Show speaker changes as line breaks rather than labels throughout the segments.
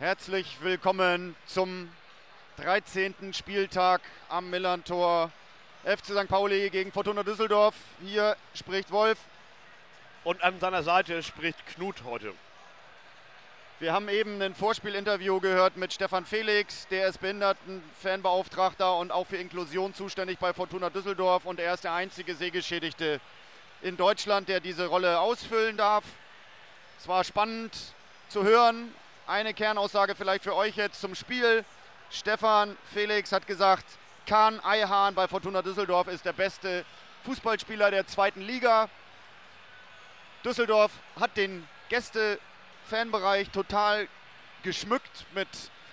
Herzlich willkommen zum 13. Spieltag am Millerntor. FC St. Pauli gegen Fortuna Düsseldorf. Hier spricht Wolf.
Und an seiner Seite spricht Knut heute.
Wir haben eben ein Vorspielinterview gehört mit Stefan Felix, der ist Behindertenfanbeauftragter und auch für Inklusion zuständig bei Fortuna Düsseldorf. Und er ist der einzige Sehgeschädigte in Deutschland, der diese Rolle ausfüllen darf. Es war spannend zu hören. Eine Kernaussage vielleicht für euch jetzt zum Spiel. Stefan Felix hat gesagt, Kaan Ayhan bei Fortuna Düsseldorf ist der beste Fußballspieler der zweiten Liga. Düsseldorf hat den Gäste-Fanbereich total geschmückt mit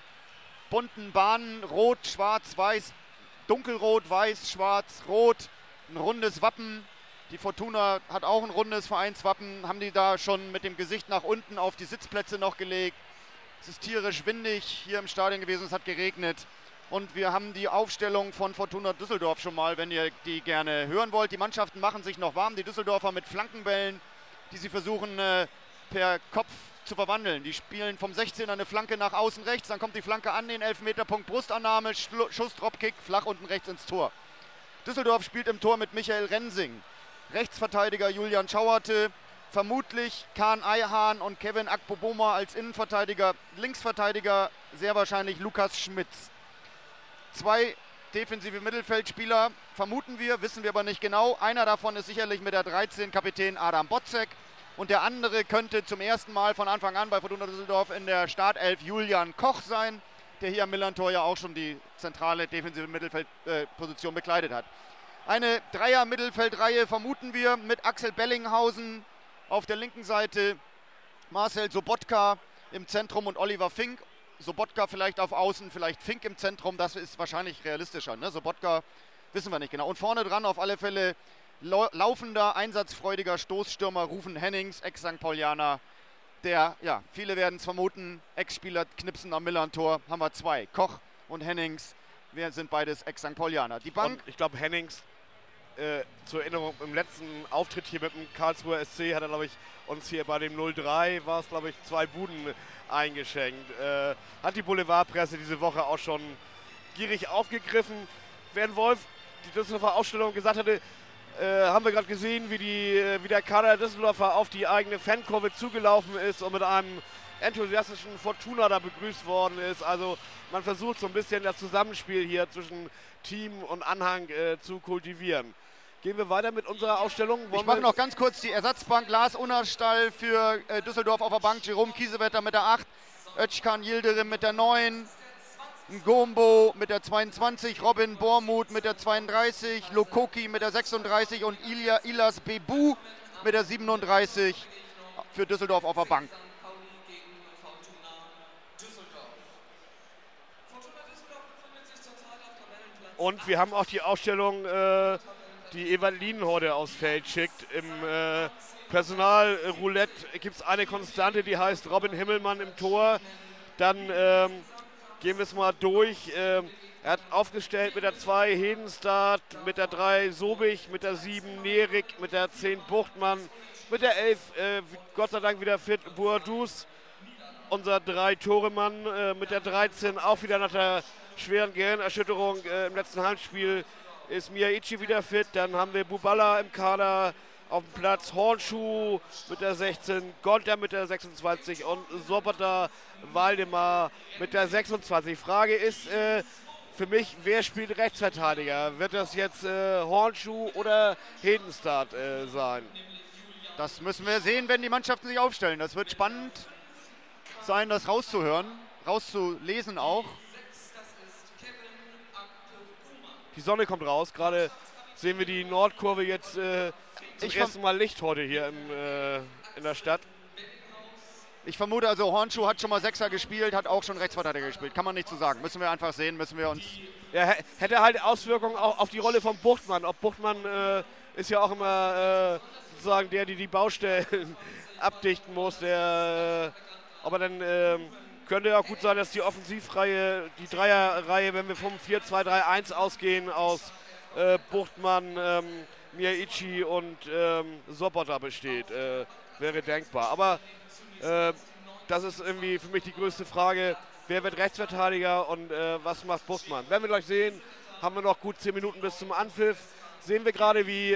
bunten Bahnen, rot, schwarz, weiß, dunkelrot, weiß, schwarz, rot, ein rundes Wappen. Die Fortuna hat auch ein rundes Vereinswappen, haben die da schon mit dem Gesicht nach unten auf die Sitzplätze noch gelegt. Es ist tierisch windig hier im Stadion gewesen, es hat geregnet. Und wir haben die Aufstellung von Fortuna Düsseldorf schon mal, wenn ihr die gerne hören wollt. Die Mannschaften machen sich noch warm, die Düsseldorfer mit Flankenbällen, die sie versuchen per Kopf zu verwandeln. Die spielen vom 16er eine Flanke nach außen rechts, dann kommt die Flanke an den Elfmeterpunkt, Brustannahme, Schuss, Dropkick, flach unten rechts ins Tor. Düsseldorf spielt im Tor mit Michael Rensing. Rechtsverteidiger Julian Schauerte, vermutlich Kaan Ayhan und Kevin Akpoboma als Innenverteidiger. Linksverteidiger sehr wahrscheinlich Lukas Schmitz. Zwei defensive Mittelfeldspieler vermuten wir, wissen wir aber nicht genau. Einer davon ist sicherlich mit der 13 Kapitän Adam Botzek und der andere könnte zum ersten Mal von Anfang an bei Fortuna Düsseldorf in der Startelf Julian Koch sein, der hier am Millerntor ja auch schon die zentrale defensive Mittelfeldposition bekleidet hat. Eine Dreier-Mittelfeldreihe vermuten wir mit Axel Bellinghausen auf der linken Seite, Marcel Sobotka im Zentrum und Oliver Fink. Sobotka vielleicht auf Außen, vielleicht Fink im Zentrum, das ist wahrscheinlich realistischer. Ne? Sobotka wissen wir nicht genau. Und vorne dran auf alle Fälle laufender, einsatzfreudiger Stoßstürmer Rufen Hennings, Ex-St. Paulianer. Der, ja, viele werden es vermuten, Ex-Spieler knipsen am Millerntor, haben wir zwei. Koch und Hennings, wir sind beides Ex-St. Paulianer. Die Bank.
Und ich glaube, Hennings, zur Erinnerung, im letzten Auftritt hier mit dem Karlsruher SC hat er, glaube ich, uns hier bei dem 0-3, war es, glaube ich, 2 Buden eingeschenkt. Hat die Boulevardpresse diese Woche auch schon gierig aufgegriffen. Während Wolf die Düsseldorfer Ausstellung gesagt hatte, haben wir gerade gesehen, wie der Kader der Düsseldorfer auf die eigene Fankurve zugelaufen ist und mit einem enthusiastischen Fortuna da begrüßt worden ist. Also man versucht so ein bisschen das Zusammenspiel hier zwischen Team und Anhang zu kultivieren. Gehen wir weiter mit unserer Ausstellung.
Ich mache noch ganz kurz die Ersatzbank. Lars Unnerstall für Düsseldorf auf der Bank, Jerome Kiesewetter mit der 8, Özcan Yildirim mit der 9, Ngombo mit der 22, Robin Bormuth mit der 32, Lokoki mit der 36 und Ilas Bebu mit der 37 für Düsseldorf auf der Bank.
Und wir haben auch die Ausstellung, die Ewald Lienhorde aufs Feld schickt. Im Personalroulette gibt es eine Konstante, die heißt Robin Himmelmann im Tor. Dann gehen wir es mal durch. Er hat aufgestellt mit der 2 Hedenstadt, mit der 3 Sobich, mit der 7 Nerik, mit der 10 Buchtmann, mit der 11 Gott sei Dank wieder fit Boadus, unser 3 Toremann, mit der 13 auch wieder nach der schweren Gehirnerschütterung im letzten Heimspiel ist Miyaichi wieder fit. Dann haben wir Bubala im Kader auf dem Platz, Hornschuh mit der 16, Gonter mit der 26 und Sobota Waldemar mit der 26. Frage ist für mich, wer spielt Rechtsverteidiger? Wird das jetzt Hornschuh oder Hedenstadt sein?
Das müssen wir sehen, wenn die Mannschaften sich aufstellen. Das wird spannend sein, das rauszuhören, rauszulesen auch.
Die Sonne kommt raus, gerade sehen wir die Nordkurve jetzt zum ersten Mal Licht heute hier in der Stadt.
Ich vermute also, Hornschuh hat schon mal Sechser gespielt, hat auch schon Rechtsverteidiger gespielt. Kann man nicht zu sagen. Müssen wir einfach sehen, müssen wir uns...
Ja, hätte halt Auswirkungen auch auf die Rolle von Buchtmann. Ob Buchtmann ist ja auch immer sozusagen der, die Baustellen abdichten muss. Aber dann könnte ja auch gut sein, dass die Offensivreihe, die Dreierreihe, wenn wir vom 4-2-3-1 ausgehen, aus Buchtmann, Miyaichi und Sobota besteht. Wäre denkbar. Aber das ist irgendwie für mich die größte Frage. Wer wird Rechtsverteidiger und was macht Buchtmann? Werden wir gleich sehen, haben wir noch gut 10 Minuten bis zum Anpfiff. Sehen wir gerade, wie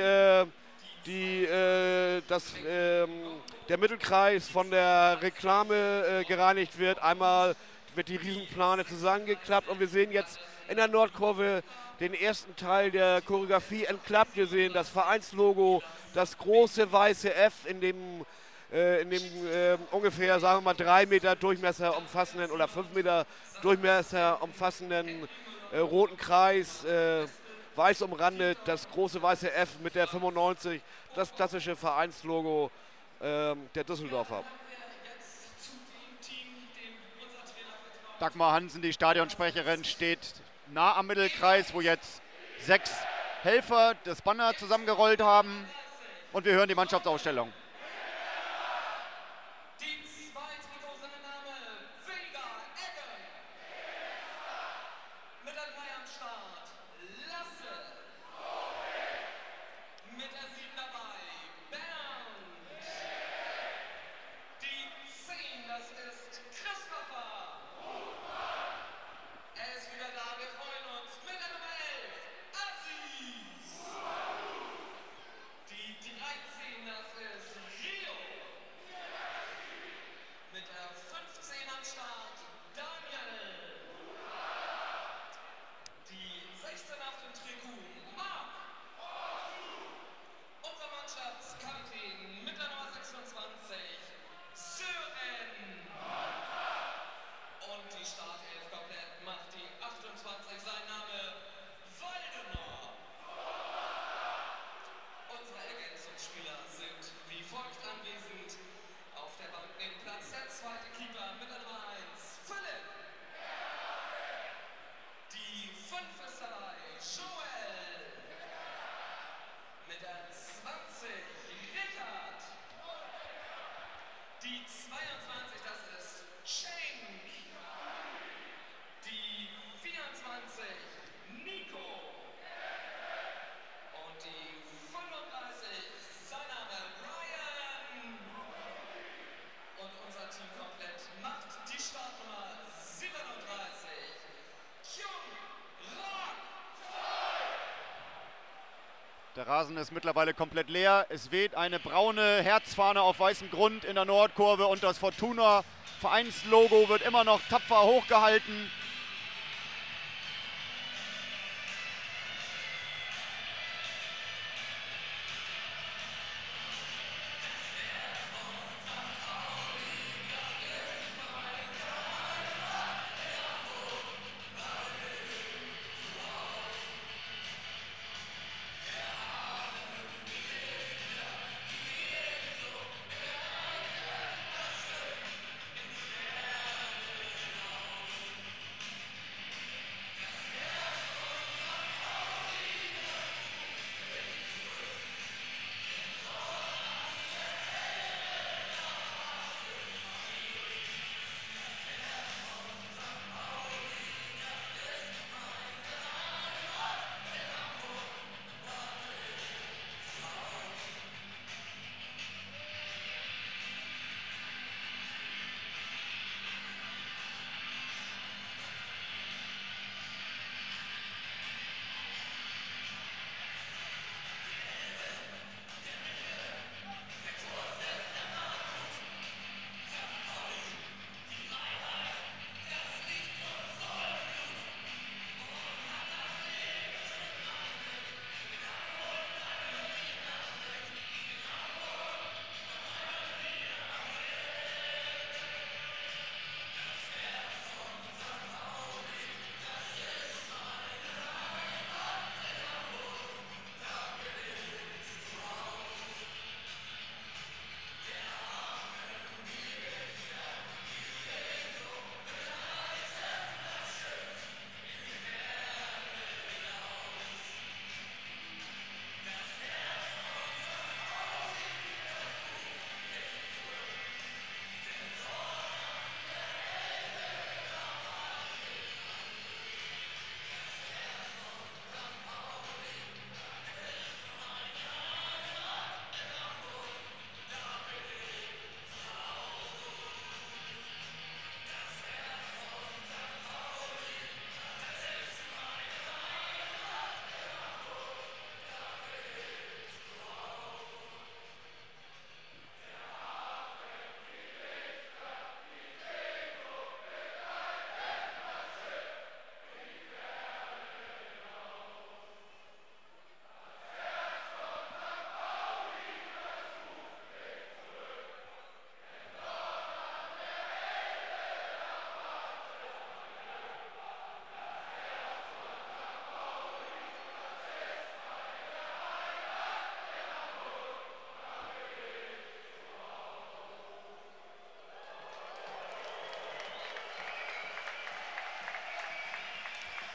der Mittelkreis von der Reklame gereinigt wird. Einmal wird die Riesenplane zusammengeklappt und wir sehen jetzt in der Nordkurve den ersten Teil der Choreografie entklappt. Wir sehen das Vereinslogo, das große weiße F in dem ungefähr, sagen wir mal, 3 Meter Durchmesser umfassenden oder 5 Meter Durchmesser umfassenden roten Kreis, weiß umrandet, das große weiße F mit der 95, das klassische Vereinslogo der Düsseldorfer.
Dagmar Hansen, die Stadionsprecherin, steht nah am Mittelkreis, wo jetzt 6 Helfer das Banner zusammengerollt haben. Und wir hören die Mannschaftsausstellung. Der Rasen ist mittlerweile komplett leer. Es weht eine braune Herzfahne auf weißem Grund in der Nordkurve und das Fortuna-Vereinslogo wird immer noch tapfer hochgehalten.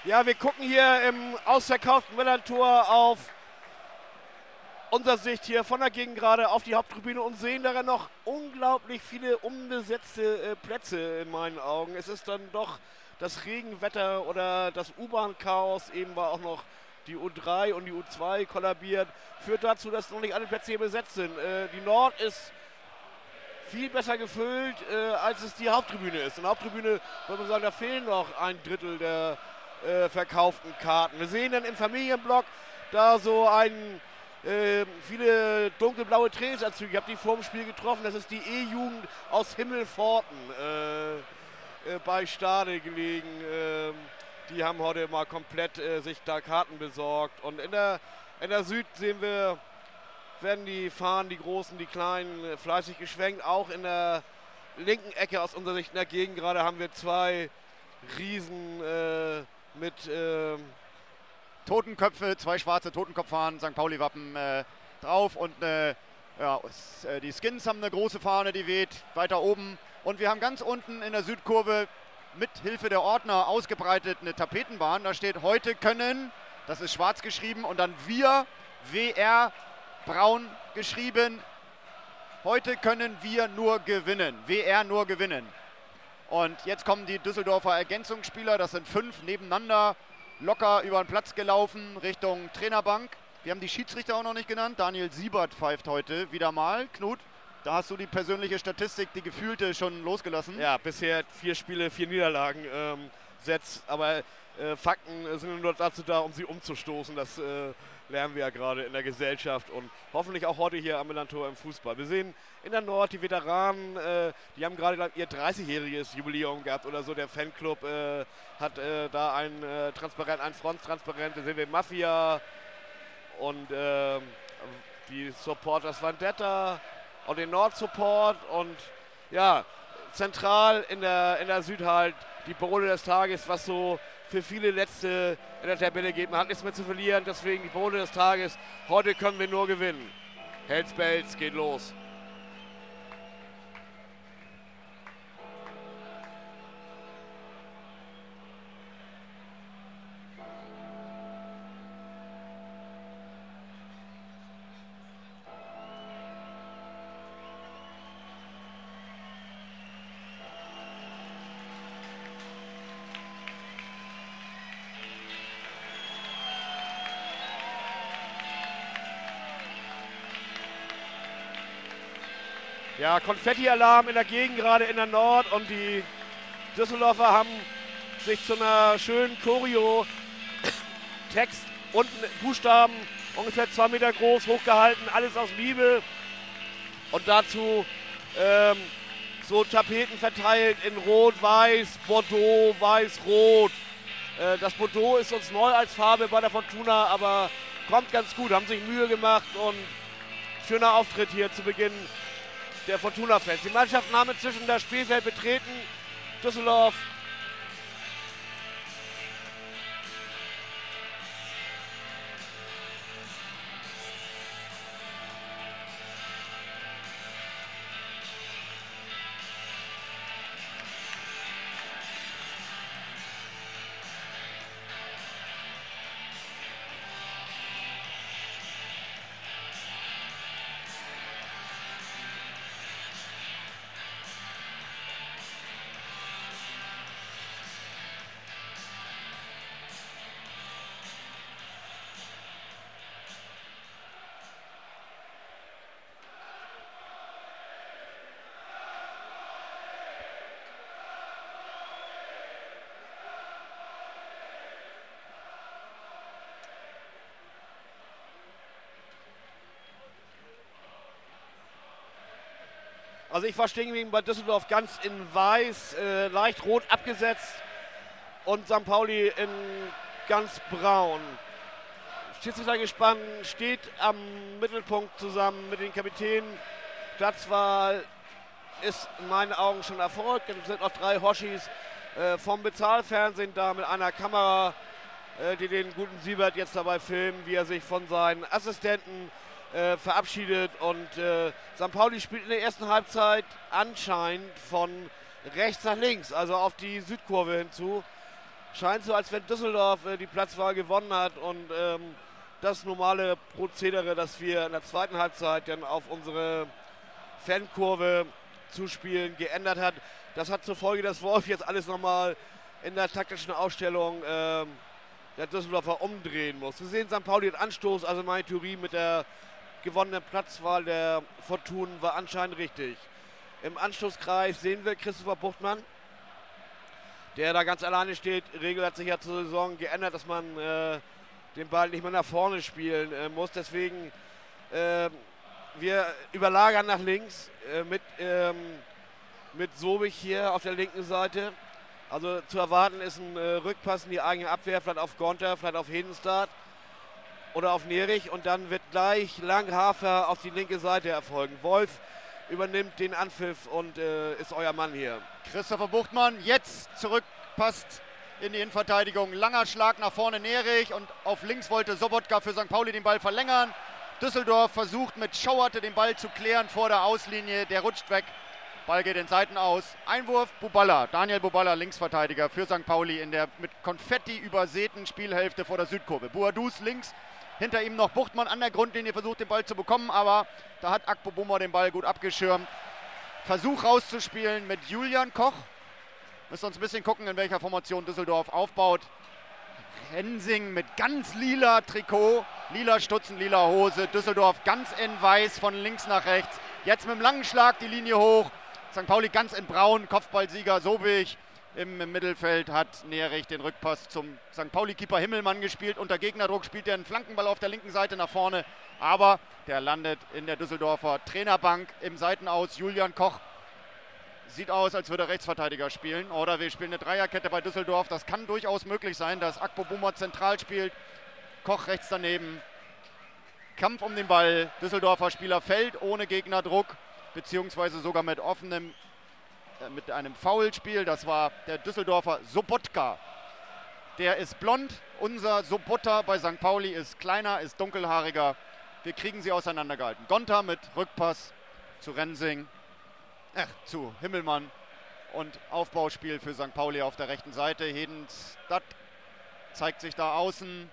Ja, wir gucken hier im ausverkauften Millantor auf unserer Sicht hier von der Gegend gerade auf die Haupttribüne und sehen darin noch unglaublich viele unbesetzte Plätze in meinen Augen. Es ist dann doch das Regenwetter oder das U-Bahn-Chaos, eben war auch noch die U3 und die U2 kollabiert, führt dazu, dass noch nicht alle Plätze hier besetzt sind. Die Nord ist viel besser gefüllt, als es die Haupttribüne ist. In der Haupttribüne, würde man sagen, da fehlen noch 1/3 der verkauften Karten. Wir sehen dann im Familienblock da so viele dunkelblaue Trainingsanzüge. Ich habe die vor dem Spiel getroffen. Das ist die E-Jugend aus Himmelpforten bei Stade gelegen. Die haben heute mal komplett sich da Karten besorgt. Und in der Süd sehen wir, werden die Fahnen, die großen, die kleinen, fleißig geschwenkt. Auch in der linken Ecke aus unserer Sicht in der Gegend gerade haben wir 2 Riesen mit
Totenköpfe, 2 schwarze Totenkopffahnen, St. Pauli-Wappen drauf und die Skins haben eine große Fahne, die weht weiter oben. Und wir haben ganz unten in der Südkurve mit Hilfe der Ordner ausgebreitet eine Tapetenbahn. Da steht: Heute können, das ist schwarz geschrieben, und dann wir, WR, braun geschrieben. Heute können wir nur gewinnen, WR nur gewinnen. Und jetzt kommen die Düsseldorfer Ergänzungsspieler, das sind 5 nebeneinander, locker über den Platz gelaufen Richtung Trainerbank. Wir haben die Schiedsrichter auch noch nicht genannt. Daniel Siebert pfeift heute wieder mal. Knut, da hast du die persönliche Statistik, die gefühlte, schon losgelassen.
Ja, bisher 4 Spiele, 4 Niederlagen setzt, aber Fakten sind nur dazu da, um sie umzustoßen. Das lernen wir ja gerade in der Gesellschaft und hoffentlich auch heute hier am Millantor im Fußball. Wir sehen in der Nord die Veteranen, die haben gerade ihr 30-jähriges Jubiläum gehabt oder so. Der Fanclub hat da ein Transparent, ein Fronttransparent. Da sehen wir Mafia und die Supporters Vendetta und den Nord-Support und ja, zentral in der Süd halt die Parole des Tages, was so für viele Letzte in der Tabelle geht. Man hat nichts mehr zu verlieren, deswegen die Parole des Tages. Heute können wir nur gewinnen. Hells Bells geht los. Ja, Konfetti-Alarm in der Gegend, gerade in der Nord, und die Düsseldorfer haben sich zu einer schönen Choreo Text unten Buchstaben ungefähr 2 Meter groß hochgehalten, alles aus Liebe und dazu so Tapeten verteilt in Rot, Weiß, Bordeaux, Weiß, Rot. Das Bordeaux ist uns neu als Farbe bei der Fortuna, aber kommt ganz gut, haben sich Mühe gemacht und schöner Auftritt hier zu Beginn der Fortuna-Fans. Die Mannschaften haben inzwischen das Spielfeld betreten. Düsseldorf Also ich war stehen geblieben bei Düsseldorf ganz in weiß, leicht rot abgesetzt und St. Pauli in ganz braun. Schiedsrichtergespann steht am Mittelpunkt zusammen mit den Kapitänen. Platzwahl ist in meinen Augen schon erfolgt. Es sind noch 3 Hoshis vom Bezahlfernsehen da mit einer Kamera, die den guten Siebert jetzt dabei filmen, wie er sich von seinen Assistenten verabschiedet. Und St. Pauli spielt in der ersten Halbzeit anscheinend von rechts nach links, also auf die Südkurve hinzu. scheint so, als wenn Düsseldorf die Platzwahl gewonnen hat und das normale Prozedere, das wir in der zweiten Halbzeit dann auf unsere Fankurve zuspielen, geändert hat. Das hat zur Folge, dass Wolf jetzt alles nochmal in der taktischen Aufstellung der Düsseldorfer umdrehen muss. Wir sehen St. Pauli den Anstoß, also meine Theorie mit der gewonnenen Platzwahl der Fortuna war anscheinend richtig. Im Anstoßkreis sehen wir Christopher Buchtmann, der da ganz alleine steht. Die Regel hat sich ja zur Saison geändert, dass man den Ball nicht mehr nach vorne spielen muss. Deswegen wir überlagern nach links mit Sobich hier auf der linken Seite. Also zu erwarten ist ein Rückpass in die eigene Abwehr, vielleicht auf Gonter, vielleicht auf Hedenstad oder auf Nerich. Und dann wird gleich Langhafer auf die linke Seite erfolgen. Wolf übernimmt den Anpfiff und ist euer Mann hier.
Christopher Buchtmann jetzt zurückpasst in die Innenverteidigung. Langer Schlag nach vorne Nerich und auf links wollte Sobotka für St. Pauli den Ball verlängern. Düsseldorf versucht mit Schauerte den Ball zu klären vor der Auslinie. Der rutscht weg. Ball geht in Seiten aus. Einwurf Buballa. Daniel Buballa, Linksverteidiger für St. Pauli in der mit Konfetti übersäten Spielhälfte vor der Südkurve. Buadus links. Hinter ihm noch Buchtmann an der Grundlinie, versucht den Ball zu bekommen, aber da hat Akpobuma den Ball gut abgeschirmt. Versuch rauszuspielen mit Julian Koch. Müssen uns ein bisschen gucken, in welcher Formation Düsseldorf aufbaut. Rensing mit ganz lila Trikot, lila Stutzen, lila Hose. Düsseldorf ganz in weiß von links nach rechts. Jetzt mit dem langen Schlag die Linie hoch. St. Pauli ganz in braun, Kopfballsieger Sobich. Im Mittelfeld hat Nerich den Rückpass zum St. Pauli-Keeper Himmelmann gespielt. Unter Gegnerdruck spielt er einen Flankenball auf der linken Seite nach vorne. Aber der landet in der Düsseldorfer Trainerbank im Seitenaus. Julian Koch sieht aus, als würde er Rechtsverteidiger spielen. Oder wir spielen eine Dreierkette bei Düsseldorf. Das kann durchaus möglich sein, dass Akpobuma zentral spielt. Koch rechts daneben. Kampf um den Ball. Düsseldorfer Spieler fällt ohne Gegnerdruck. Beziehungsweise sogar mit offenem mit einem Foulspiel. Das war der Düsseldorfer Sobotka. Der ist blond. Unser Sobotta bei St. Pauli ist kleiner, ist dunkelhaariger. Wir kriegen sie auseinandergehalten. Gonta mit Rückpass zu Rensing. Zu Himmelmann. Und Aufbauspiel für St. Pauli auf der rechten Seite. Hedenstad zeigt sich da außen.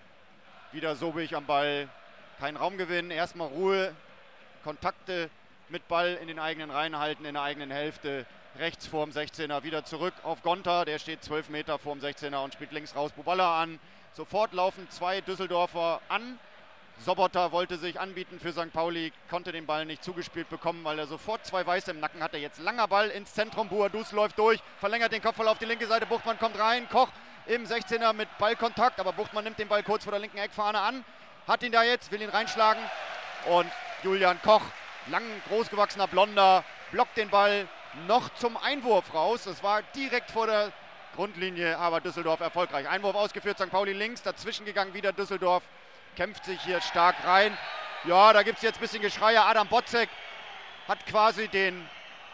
Wieder Sobich am Ball. Kein Raumgewinn. Erstmal Ruhe. Kontakte mit Ball in den eigenen Reihen halten, in der eigenen Hälfte, rechts vorm 16er, wieder zurück auf Gonta, der steht 12 Meter vorm 16er und spielt links raus Buballa an. Sofort laufen zwei Düsseldorfer an. Sobotta wollte sich anbieten für St. Pauli, konnte den Ball nicht zugespielt bekommen, weil er sofort zwei Weiße im Nacken hatte. Jetzt langer Ball ins Zentrum, Buadus läuft durch, verlängert den Kopfball auf die linke Seite, Buchtmann kommt rein, Koch im 16er mit Ballkontakt, aber Buchtmann nimmt den Ball kurz vor der linken Eckfahne an, hat ihn da jetzt, will ihn reinschlagen und Julian Koch, lang, großgewachsener Blonder, blockt den Ball noch zum Einwurf raus. Das war direkt vor der Grundlinie, aber Düsseldorf erfolgreich. Einwurf ausgeführt, St. Pauli links, dazwischen gegangen wieder Düsseldorf. Kämpft sich hier stark rein. Ja, da gibt es jetzt ein bisschen Geschreie. Adam Botzek hat quasi den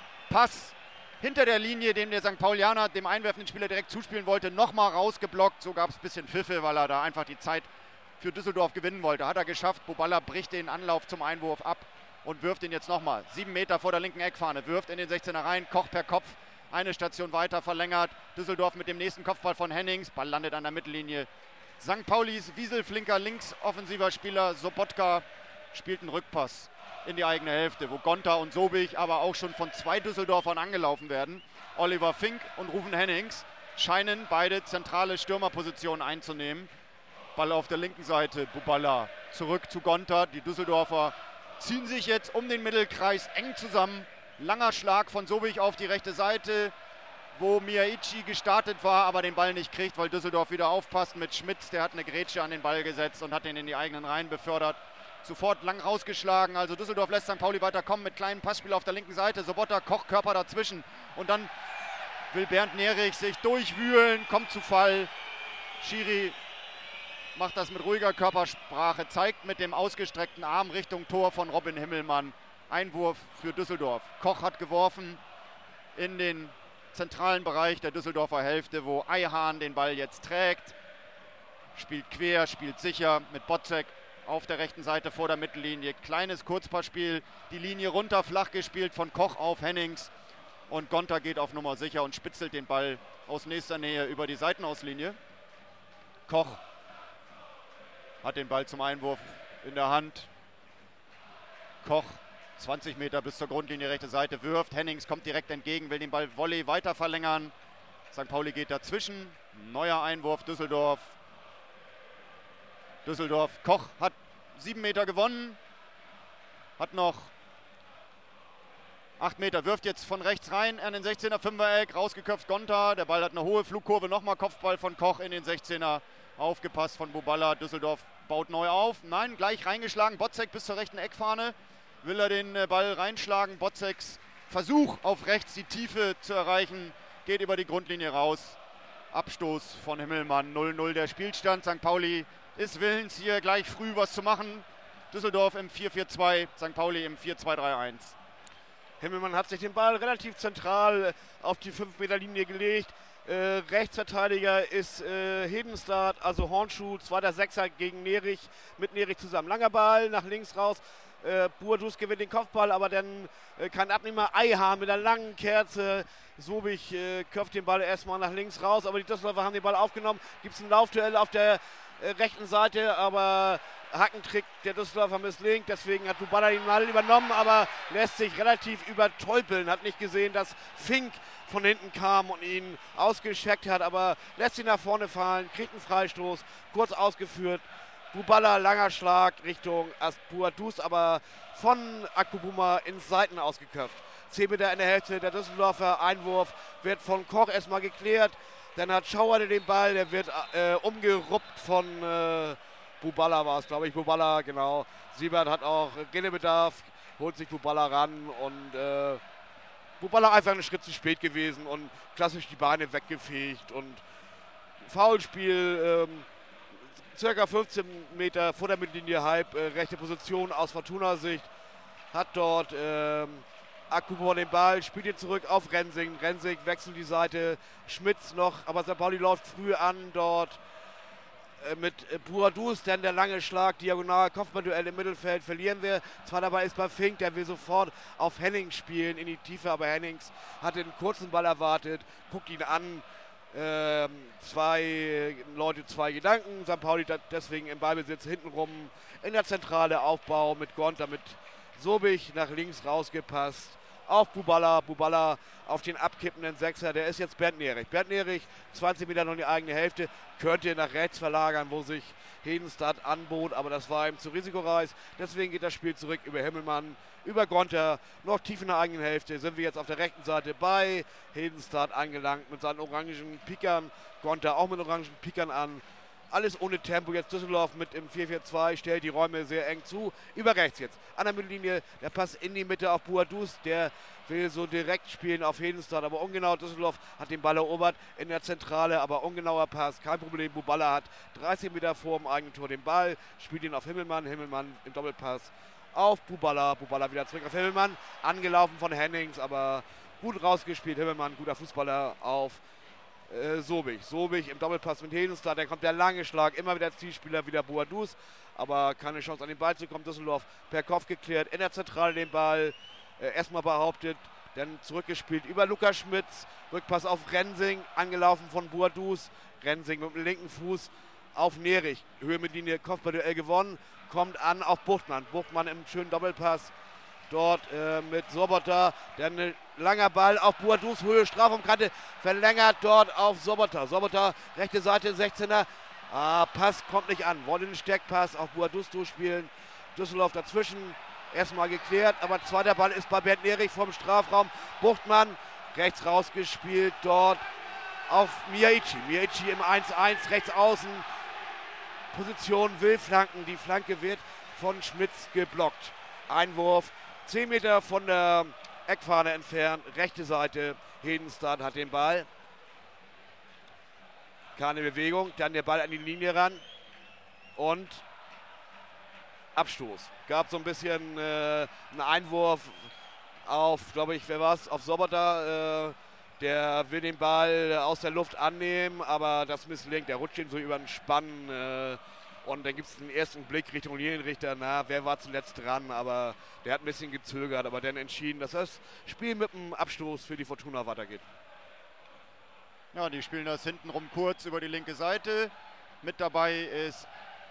Pass hinter der Linie, dem der St. Paulianer dem einwerfenden Spieler direkt zuspielen wollte, nochmal rausgeblockt. So gab es ein bisschen Pfiffe, weil er da einfach die Zeit für Düsseldorf gewinnen wollte. Hat er geschafft. Buballa bricht den Anlauf zum Einwurf ab und wirft ihn jetzt nochmal. 7 Meter vor der linken Eckfahne. Wirft in den 16er rein. Koch per Kopf. Eine Station weiter verlängert. Düsseldorf mit dem nächsten Kopfball von Hennings. Ball landet an der Mittellinie. St. Paulis Wieselflinker links offensiver Spieler Sobotka spielt einen Rückpass in die eigene Hälfte, wo Gonta und Sobich aber auch schon von zwei Düsseldorfern angelaufen werden. Oliver Fink und Ruven Hennings scheinen beide zentrale Stürmerpositionen einzunehmen. Ball auf der linken Seite, Buballa zurück zu Gonta. Die Düsseldorfer ziehen sich jetzt um den Mittelkreis eng zusammen. Langer Schlag von Sobich auf die rechte Seite, wo Miyaichi gestartet war, aber den Ball nicht kriegt, weil Düsseldorf wieder aufpasst mit Schmitz. Der hat eine Grätsche an den Ball gesetzt und hat ihn in die eigenen Reihen befördert. Sofort lang rausgeschlagen, also Düsseldorf lässt St. Pauli weiterkommen mit kleinen Passspiel auf der linken Seite. Sobotta, Koch, Körper dazwischen und dann will Bernd Nerich sich durchwühlen, kommt zu Fall. Schiri macht das mit ruhiger Körpersprache, zeigt mit dem ausgestreckten Arm Richtung Tor von Robin Himmelmann. Einwurf für Düsseldorf. Koch hat geworfen in den zentralen Bereich der Düsseldorfer Hälfte, wo Eihahn den Ball jetzt trägt. Spielt quer, spielt sicher mit Botzek auf der rechten Seite vor der Mittellinie. Kleines Kurzpassspiel, die Linie runter, flach gespielt von Koch auf Hennings. Und Gonter geht auf Nummer sicher und spitzelt den Ball aus nächster Nähe über die Seitenauslinie. Koch hat den Ball zum Einwurf in der Hand. Koch 20 Meter bis zur Grundlinie, rechte Seite, wirft. Hennings kommt direkt entgegen, will den Ball Volley weiter verlängern. St. Pauli geht dazwischen. Neuer Einwurf, Düsseldorf. Koch hat 7 Meter gewonnen. Hat noch 8 Meter, wirft jetzt von rechts rein an den 16er, 5er-Eck, rausgeköpft Gonter. Der Ball hat eine hohe Flugkurve, nochmal Kopfball von Koch in den 16er. Aufgepasst von Buballa. Düsseldorf baut neu auf. Nein, gleich reingeschlagen. Botzek bis zur rechten Eckfahne. Will er den Ball reinschlagen. Botzeks Versuch auf rechts die Tiefe zu erreichen. Geht über die Grundlinie raus. Abstoß von Himmelmann. 0-0 der Spielstand. St. Pauli ist willens, hier gleich früh was zu machen. Düsseldorf im 4-4-2, St. Pauli im 4-2-3-1.
Himmelmann hat sich den Ball relativ zentral auf die 5-Meter-Linie gelegt. Rechtsverteidiger ist Hedenstad, also Hornschuh, zweiter Sechser gegen Nerich, mit Nerich zusammen. Langer Ball nach links raus. Boadus gewinnt den Kopfball, aber dann kann Abnehmer Eihahn mit einer langen Kerze. Sobich köpft den Ball erstmal nach links raus, aber die Düsseldorfer haben den Ball aufgenommen. Gibt es ein Laufduell auf der rechten Seite, aber Hackentrick der Düsseldorfer misslingt. Deswegen hat Buballa den Ball übernommen, aber lässt sich relativ übertolpeln. Hat nicht gesehen, dass Fink von hinten kam und ihn ausgescheckt hat, aber lässt ihn nach vorne fallen, kriegt einen Freistoß, kurz ausgeführt. Buballa, langer Schlag Richtung Boadus, aber von Akpobuma ins Seiten ausgeköpft. 10 Meter in der Hälfte der Düsseldorfer. Einwurf wird von Koch erstmal geklärt. Dann hat Schauer den Ball, der wird umgeruppt von Buballa war es, glaube ich. Buballa, genau. Siebert hat auch Redebedarf, holt sich Buballa ran und Buballa einfach einen Schritt zu spät gewesen und klassisch die Beine weggefegt und Foulspiel, circa 15 Meter vor der Mittellinie, halb rechte Position aus Fortuna-Sicht, hat dort Akpobuma den Ball, spielt ihn zurück auf Rensing. Rensing wechselt die Seite, Schmitz noch, aber St. Pauli läuft früh an dort mit Boadus, dann der lange Schlag, diagonal, Kopfballduell im Mittelfeld, verlieren wir. Zweiter Ball ist bei Fink, der will sofort auf Hennings spielen in die Tiefe, aber Hennings hat den kurzen Ball erwartet, guckt ihn an. Zwei Leute, zwei Gedanken. St. Pauli deswegen im Ballbesitz hintenrum in der Zentrale, Aufbau mit Gonter, mit Sobich nach links rausgepasst. Auf Buballa, Buballa auf den abkippenden Sechser, der ist jetzt Bernd Nerich. Bernd Nerich, 20 Meter noch in die eigene Hälfte, könnte nach rechts verlagern, wo sich Hedenstad anbot, aber das war ihm zu risikoreich. Deswegen geht das Spiel zurück über Himmelmann, über Gonter, noch tief in der eigenen Hälfte. Sind wir jetzt auf der rechten Seite bei Hedenstad angelangt mit seinen orangen Pikern. Gonter auch mit orangen Pikern an. Alles ohne Tempo, jetzt Düsseldorf mit im 4-4-2, stellt die Räume sehr eng zu. Über rechts jetzt, an der Mittellinie, der Pass in die Mitte auf Boadus, der will so direkt spielen auf Hedenstad, aber ungenau. Düsseldorf hat den Ball erobert in der Zentrale, aber ungenauer Pass, kein Problem. Buballa hat 30 Meter vor dem eigenen Tor den Ball, spielt ihn auf Himmelmann, Himmelmann im Doppelpass auf Buballa, Buballa wieder zurück auf Himmelmann, angelaufen von Hennings, aber gut rausgespielt. Himmelmann, guter Fußballer auf Sobich. Sobich im Doppelpass mit Hedenstad, dann kommt der lange Schlag, immer wieder Zielspieler, wieder Boadus, aber keine Chance an den Ball zu kommen. Düsseldorf per Kopf geklärt, in der Zentrale den Ball erstmal behauptet, dann zurückgespielt über Lukas Schmitz, Rückpass auf Rensing, angelaufen von Boadus, Rensing mit dem linken Fuß auf Nerich, Höhe mit Linie, Kopfballduell gewonnen, kommt an auf Buchtmann, Buchtmann im schönen Doppelpass, dort mit Sobota, dann ein langer Ball auf Boadus, Höhe, Strafraumkante, verlängert dort auf Sobota. Sobota, rechte Seite, 16er, Pass kommt nicht an, wollte den Steckpass auf Boadus durchspielen, Düsseldorf dazwischen, erstmal geklärt, aber zweiter Ball ist bei Bernd Nerich vom Strafraum, Buchtmann, rechts rausgespielt, dort auf Miyaichi. Miyaichi im 1-1, rechts außen, Position will flanken, die Flanke wird von Schmitz geblockt. Einwurf, 10 Meter von der Eckfahne entfernt, rechte Seite, Hedenstad hat den Ball. Keine Bewegung, dann der Ball an die Linie ran und Abstoß. Gab so ein bisschen einen Einwurf auf, glaube ich, wer war es, auf Sobota. Der will den Ball aus der Luft annehmen, aber das misslingt. Der rutscht ihn so über den Spann. Und dann gibt es den ersten Blick Richtung Linienrichter, na, wer war zuletzt dran, aber der hat ein bisschen gezögert, aber dann entschieden, dass das Spiel mit dem Abstoß für die Fortuna weitergeht.
Ja, die spielen das hintenrum kurz über die linke Seite. Mit dabei ist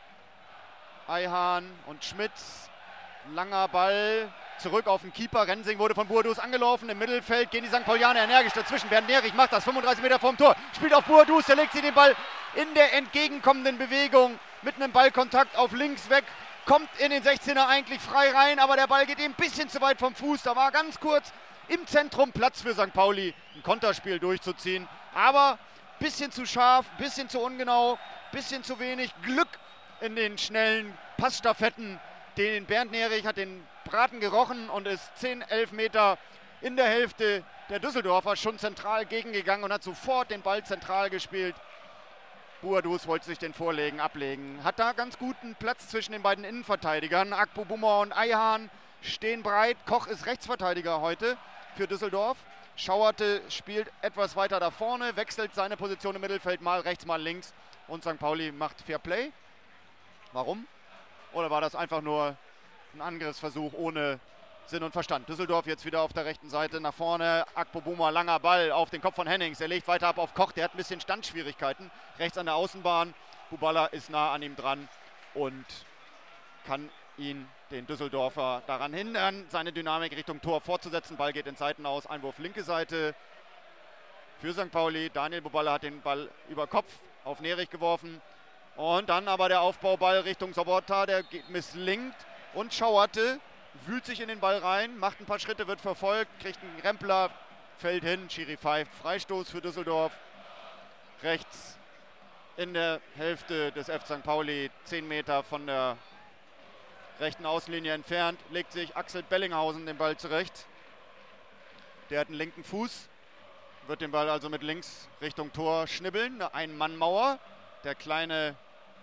Ayhan und Schmitz. Langer Ball zurück auf den Keeper. Rensing wurde von Boadus angelaufen. Im Mittelfeld gehen die St. Paulianer energisch dazwischen. Bernd Nerich macht das 35 Meter vorm Tor. Spielt auf Boadus, der legt sie den Ball in der entgegenkommenden Bewegung mit einem Ballkontakt auf links weg. Kommt in den 16er eigentlich frei rein, aber der Ball geht ihm ein bisschen zu weit vom Fuß. Da war ganz kurz im Zentrum Platz für St. Pauli, ein Konterspiel durchzuziehen. Aber ein bisschen zu scharf, ein bisschen zu ungenau, ein bisschen zu wenig Glück in den schnellen Passstaffetten. Den Bernd Nerich hat den Braten gerochen und ist 10, 11 Meter in der Hälfte der Düsseldorfer schon zentral gegengegangen und hat sofort den Ball zentral gespielt. Boadus wollte sich den vorlegen, ablegen. Hat da ganz guten Platz zwischen den beiden Innenverteidigern. Akpobummer und Ayhan stehen breit. Koch ist Rechtsverteidiger heute für Düsseldorf. Schauerte spielt etwas weiter da vorne, wechselt seine Position im Mittelfeld mal rechts, mal links. Und St. Pauli macht Fair Play. Warum? Oder war das einfach nur ein Angriffsversuch ohne Sinn und Verstand? Düsseldorf jetzt wieder auf der rechten Seite nach vorne. Akpobummer, langer Ball auf den Kopf von Hennings. Er legt weiter ab auf Koch, der hat ein bisschen Standschwierigkeiten. Rechts an der Außenbahn. Buballa ist nah an ihm dran und kann ihn, den Düsseldorfer, daran hindern, seine Dynamik Richtung Tor fortzusetzen. Ball geht in Seiten aus. Einwurf linke Seite für St. Pauli. Daniel Buballa hat den Ball über Kopf auf Nerich geworfen. Und dann aber der Aufbauball Richtung Sobotta, der misslingt. Und Schauerte wühlt sich in den Ball rein, macht ein paar Schritte, wird verfolgt, kriegt einen Rempler, fällt hin, Schiri pfeift. Freistoß für Düsseldorf. Rechts in der Hälfte des FC St. Pauli, 10 Meter von der rechten Außenlinie entfernt, legt sich Axel Bellinghausen den Ball zurecht. Der hat einen linken Fuß, wird den Ball also mit links Richtung Tor schnibbeln. Eine Ein-Mann-Mauer. Der kleine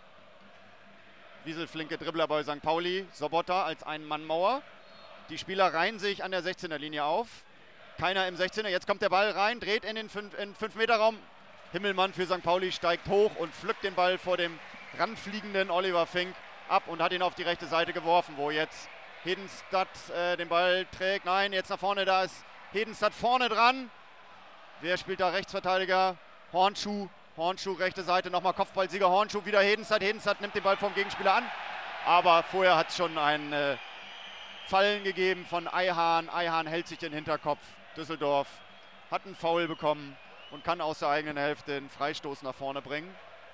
wieselflinke Dribbler bei St. Pauli, Sobotta als Ein-Mann-Mauer. Die Spieler reihen sich an der 16er-Linie auf. Keiner im 16er. Jetzt kommt der Ball rein, dreht in den 5-Meter-Raum. Himmelmann für St. Pauli steigt hoch und pflückt den Ball vor dem ranfliegenden Oliver Fink ab und hat ihn auf die rechte Seite geworfen, wo jetzt Hedenstad den Ball trägt. Nein, jetzt nach vorne, da ist Hedenstad vorne dran. Wer spielt da Rechtsverteidiger? Hornschuh. Hornschuh, rechte Seite, nochmal Kopfballsieger Hornschuh, wieder Hedenstad. Hedenstad nimmt den Ball vom Gegenspieler an. Aber vorher hat es schon ein Fallen gegeben von Ayhan. Ayhan hält sich den Hinterkopf. Düsseldorf hat einen Foul bekommen und kann aus der eigenen Hälfte einen Freistoß nach vorne bringen.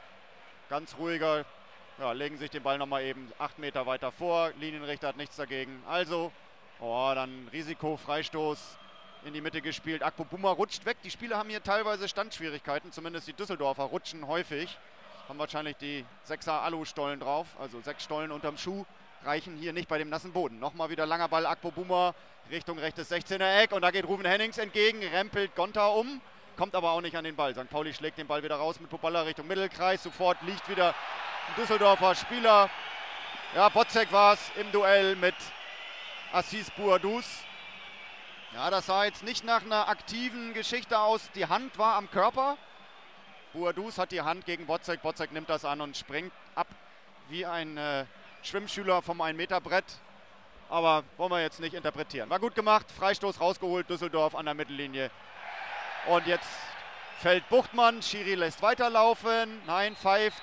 Ganz ruhiger, ja, legen sich den Ball nochmal eben 8 Meter weiter vor. Linienrichter hat nichts dagegen. Also, dann Risiko, Freistoß. In die Mitte gespielt. Akpobummer rutscht weg. Die Spieler haben hier teilweise Standschwierigkeiten. Zumindest die Düsseldorfer rutschen häufig. Haben wahrscheinlich die 6er Alustollen drauf. Also 6 Stollen unterm Schuh. Reichen hier nicht bei dem nassen Boden. Nochmal wieder langer Ball. Akpobummer Richtung rechtes 16er Eck. Und da geht Ruven Hennings entgegen. Rempelt Gonta um. Kommt aber auch nicht an den Ball. St. Pauli schlägt den Ball wieder raus mit Buballa Richtung Mittelkreis. Sofort liegt wieder ein Düsseldorfer Spieler. Ja, Botzek war es im Duell mit Assis Boadus. Ja, das sah jetzt nicht nach einer aktiven Geschichte aus. Die Hand war am Körper. Boadus hat die Hand gegen Botzek. Botzek nimmt das an und springt ab wie ein Schwimmschüler vom 1-Meter-Brett. Aber wollen wir jetzt nicht interpretieren. War gut gemacht. Freistoß rausgeholt. Düsseldorf an der Mittellinie. Und jetzt fällt Buchtmann. Schiri lässt weiterlaufen. Nein, pfeift.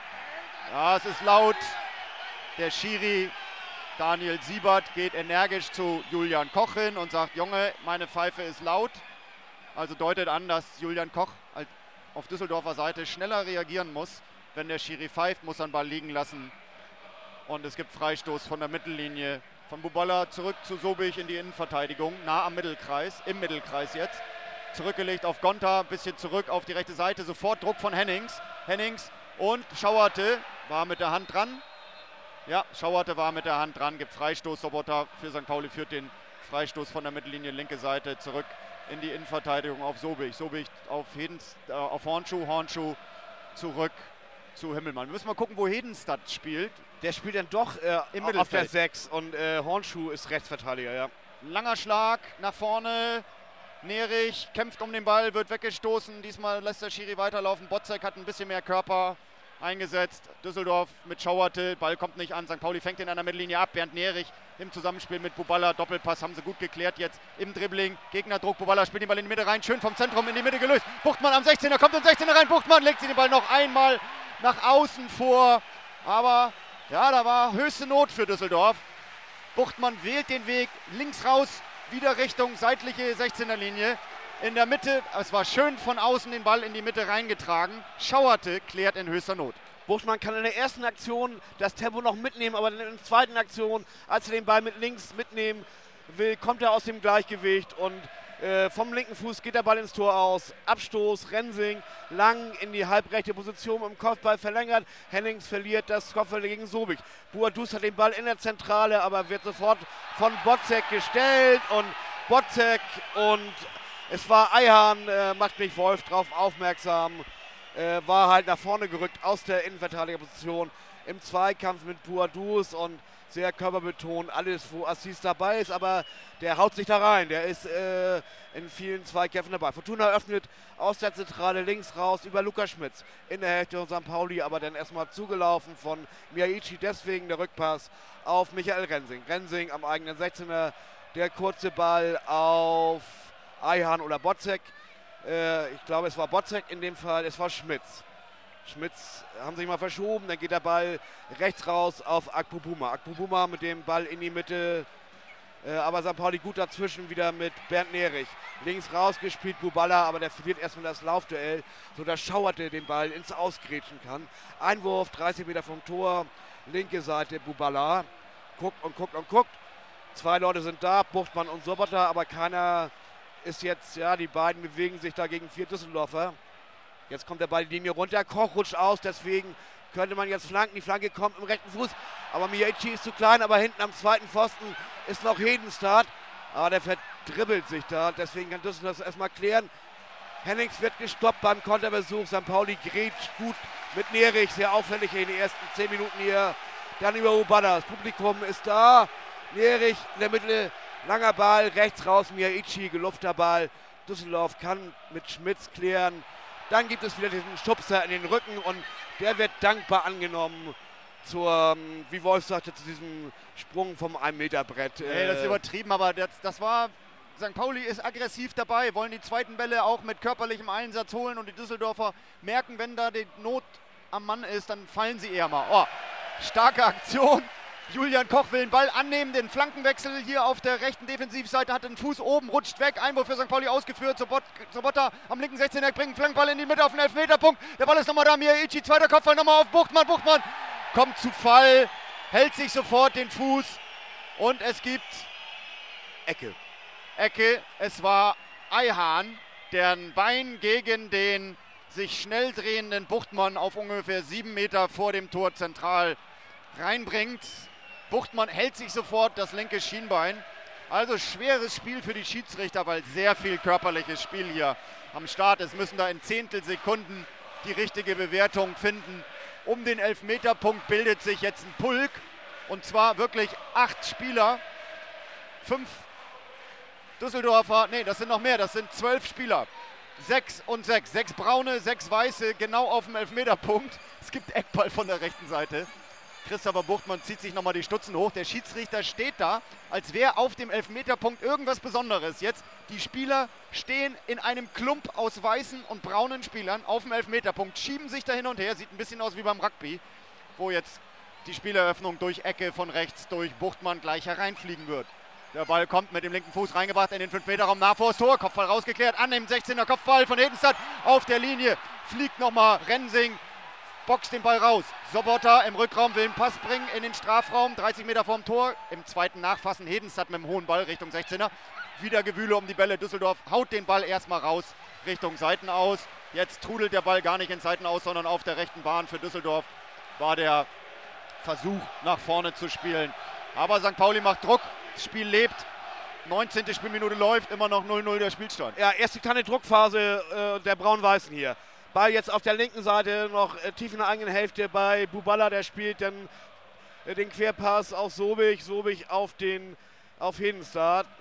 Ja, es ist laut. Der Schiri Daniel Siebert geht energisch zu Julian Koch hin und sagt, Junge, meine Pfeife ist laut. Also deutet an, dass Julian Koch auf Düsseldorfer Seite schneller reagieren muss. Wenn der Schiri pfeift, muss er den Ball liegen lassen. Und es gibt Freistoß von der Mittellinie. Von Buballa zurück zu Sobich in die Innenverteidigung, nah am Mittelkreis, im Mittelkreis jetzt. Zurückgelegt auf Gonta, ein bisschen zurück auf die rechte Seite. Sofort Druck von Hennings. Hennings und Schauerte war mit der Hand dran. Ja, Schauerte war mit der Hand dran, gibt Freistoß. Sobotta für St. Pauli führt den Freistoß von der Mittellinie, linke Seite, zurück in die Innenverteidigung auf Sobich. Sobich auf Hornschuh, Hornschuh zurück zu Himmelmann. Wir müssen mal gucken, wo Hedenstad spielt.
Der spielt dann doch
im
auf
Mittelfeld.
der 6 und Hornschuh ist Rechtsverteidiger, ja.
Langer Schlag nach vorne. Nerich kämpft um den Ball, wird weggestoßen. Diesmal lässt der Schiri weiterlaufen. Botzek hat ein bisschen mehr Körper. eingesetzt. Düsseldorf mit Schauerte, Ball kommt nicht an. St. Pauli fängt ihn an der Mittellinie ab. Bernd Nerich im Zusammenspiel mit Buballa. Doppelpass haben sie gut geklärt jetzt im Dribbling. Gegnerdruck, Buballa spielt den Ball in die Mitte rein. Schön vom Zentrum in die Mitte gelöst. Buchtmann am 16er, kommt im 16er rein. Buchtmann legt sich den Ball noch einmal nach außen vor. Aber ja, da war höchste Not für Düsseldorf. Buchtmann wählt den Weg links raus, wieder Richtung seitliche 16er-Linie. In der Mitte, es war schön von außen den Ball in die Mitte reingetragen. Schauerte klärt in höchster Not.
Buchtmann kann in der ersten Aktion das Tempo noch mitnehmen, aber in der zweiten Aktion, als er den Ball mit links mitnehmen will, kommt er aus dem Gleichgewicht und vom linken Fuß geht der Ball ins Tor aus. Abstoß, Rensing, lang in die halbrechte Position im Kopfball verlängert. Hennings verliert das Kopfball gegen Sobich. Buadus hat den Ball in der Zentrale, aber wird sofort von Botzek gestellt und es war Eihan, macht mich Wolf drauf aufmerksam, war halt nach vorne gerückt aus der Innenverteidigerposition im Zweikampf mit Buadus und sehr körperbetont, alles wo Assis dabei ist, aber der haut sich da rein, der ist in vielen Zweikämpfen dabei. Fortuna öffnet aus der Zentrale links raus über Lukas Schmitz in der Hälfte von St. Pauli, aber dann erstmal zugelaufen von Miyaichi, deswegen der Rückpass auf Michael Rensing. Rensing am eigenen 16er, der kurze Ball auf Eihan oder Botzek. Ich glaube, es war Botzek in dem Fall, es war Schmitz. Schmitz haben sich mal verschoben, dann geht der Ball rechts raus auf Akpobuma. Akpobuma mit dem Ball in die Mitte, aber St. Pauli gut dazwischen wieder mit Bernd Nerich. Links rausgespielt Buballa, aber der verliert erstmal das Laufduell, sodass Schauerte den Ball ins Ausgrätschen kann. Einwurf, 30 Meter vom Tor, linke Seite Buballa. Guckt und guckt und guckt. Zwei Leute sind da, Buchtmann und Sobotta, aber keiner ist jetzt, ja, die beiden bewegen sich da gegen 4 Düsseldorfer. Jetzt kommt der Ball die Linie runter, Koch rutscht aus, deswegen könnte man jetzt flanken. Die Flanke kommt im rechten Fuß, aber Miyaichi ist zu klein, aber hinten am zweiten Pfosten ist noch Hedenstad. Aber der verdribbelt sich da, deswegen kann Düsseldorf das erstmal klären. Hennings wird gestoppt beim Konterversuch, St. Pauli grätscht gut mit Nerich, sehr auffällig in den ersten 10 Minuten hier. Dann über Ubada, das Publikum ist da, Nerich in der Mitte, langer Ball, rechts raus, Miyaichi, gelufter Ball. Düsseldorf kann mit Schmitz klären. Dann gibt es wieder diesen Schubser in den Rücken und der wird dankbar angenommen wie Wolf sagte, zu diesem Sprung vom 1-Meter-Brett.
Nee, das ist übertrieben, aber das war, St. Pauli ist aggressiv dabei, wollen die zweiten Bälle auch mit körperlichem Einsatz holen und die Düsseldorfer merken, wenn da die Not am Mann ist, dann fallen sie eher mal. Oh, starke Aktion. Julian Koch will den Ball annehmen, den Flankenwechsel hier auf der rechten Defensivseite, hat den Fuß oben, rutscht weg, Einwurf für St. Pauli ausgeführt, Sobotta am linken 16er bringt einen Flankenball in die Mitte auf den Elfmeterpunkt, der Ball ist nochmal da, Miyaichi, zweiter Kopfball nochmal auf Buchtmann kommt zu Fall, hält sich sofort den Fuß und es gibt Ecke, es war Eihan, deren Bein gegen den sich schnell drehenden Buchtmann auf ungefähr 7 Meter vor dem Tor zentral reinbringt. Buchtmann hält sich sofort das linke Schienbein. Also schweres Spiel für die Schiedsrichter, weil sehr viel körperliches Spiel hier am Start ist. Müssen da in Zehntelsekunden die richtige Bewertung finden. Um den Elfmeterpunkt bildet sich jetzt ein Pulk. Und zwar wirklich 8 Spieler. 5 Düsseldorfer, nee, das sind noch mehr, das sind 12 Spieler. 6 und 6. 6 braune, 6 weiße, genau auf dem Elfmeterpunkt. Es gibt Eckball von der rechten Seite. Christopher Buchtmann zieht sich nochmal die Stutzen hoch. Der Schiedsrichter steht da, als wäre auf dem Elfmeterpunkt irgendwas Besonderes. Jetzt, die Spieler stehen in einem Klump aus weißen und braunen Spielern auf dem Elfmeterpunkt, schieben sich da hin und her. Sieht ein bisschen aus wie beim Rugby, wo jetzt die Spieleröffnung durch Ecke von rechts durch Buchtmann gleich hereinfliegen wird. Der Ball kommt mit dem linken Fuß reingebracht in den 5-Meter-Raum, nah vor das Tor. Kopfball rausgeklärt, an dem 16er Kopfball von Hedenstad auf der Linie. Fliegt nochmal Rensing. Boxt den Ball raus. Sobotta im Rückraum will einen Pass bringen in den Strafraum. 30 Meter vorm Tor. Im zweiten Nachfassen Hedenstad mit dem hohen Ball Richtung 16er. Wieder Gewühle um die Bälle. Düsseldorf haut den Ball erstmal raus Richtung Seitenaus. Jetzt trudelt der Ball gar nicht in Seitenaus, sondern auf der rechten Bahn. Für Düsseldorf war der Versuch nach vorne zu spielen. Aber St. Pauli macht Druck. Das Spiel lebt. 19. Spielminute läuft. Immer noch 0-0 der Spielstand.
Ja, erste kleine Druckphase der Braun-Weißen hier. Ball jetzt auf der linken Seite noch tief in der eigenen Hälfte bei Buballa, der spielt dann den Querpass auf Sobich auf Hedenstad.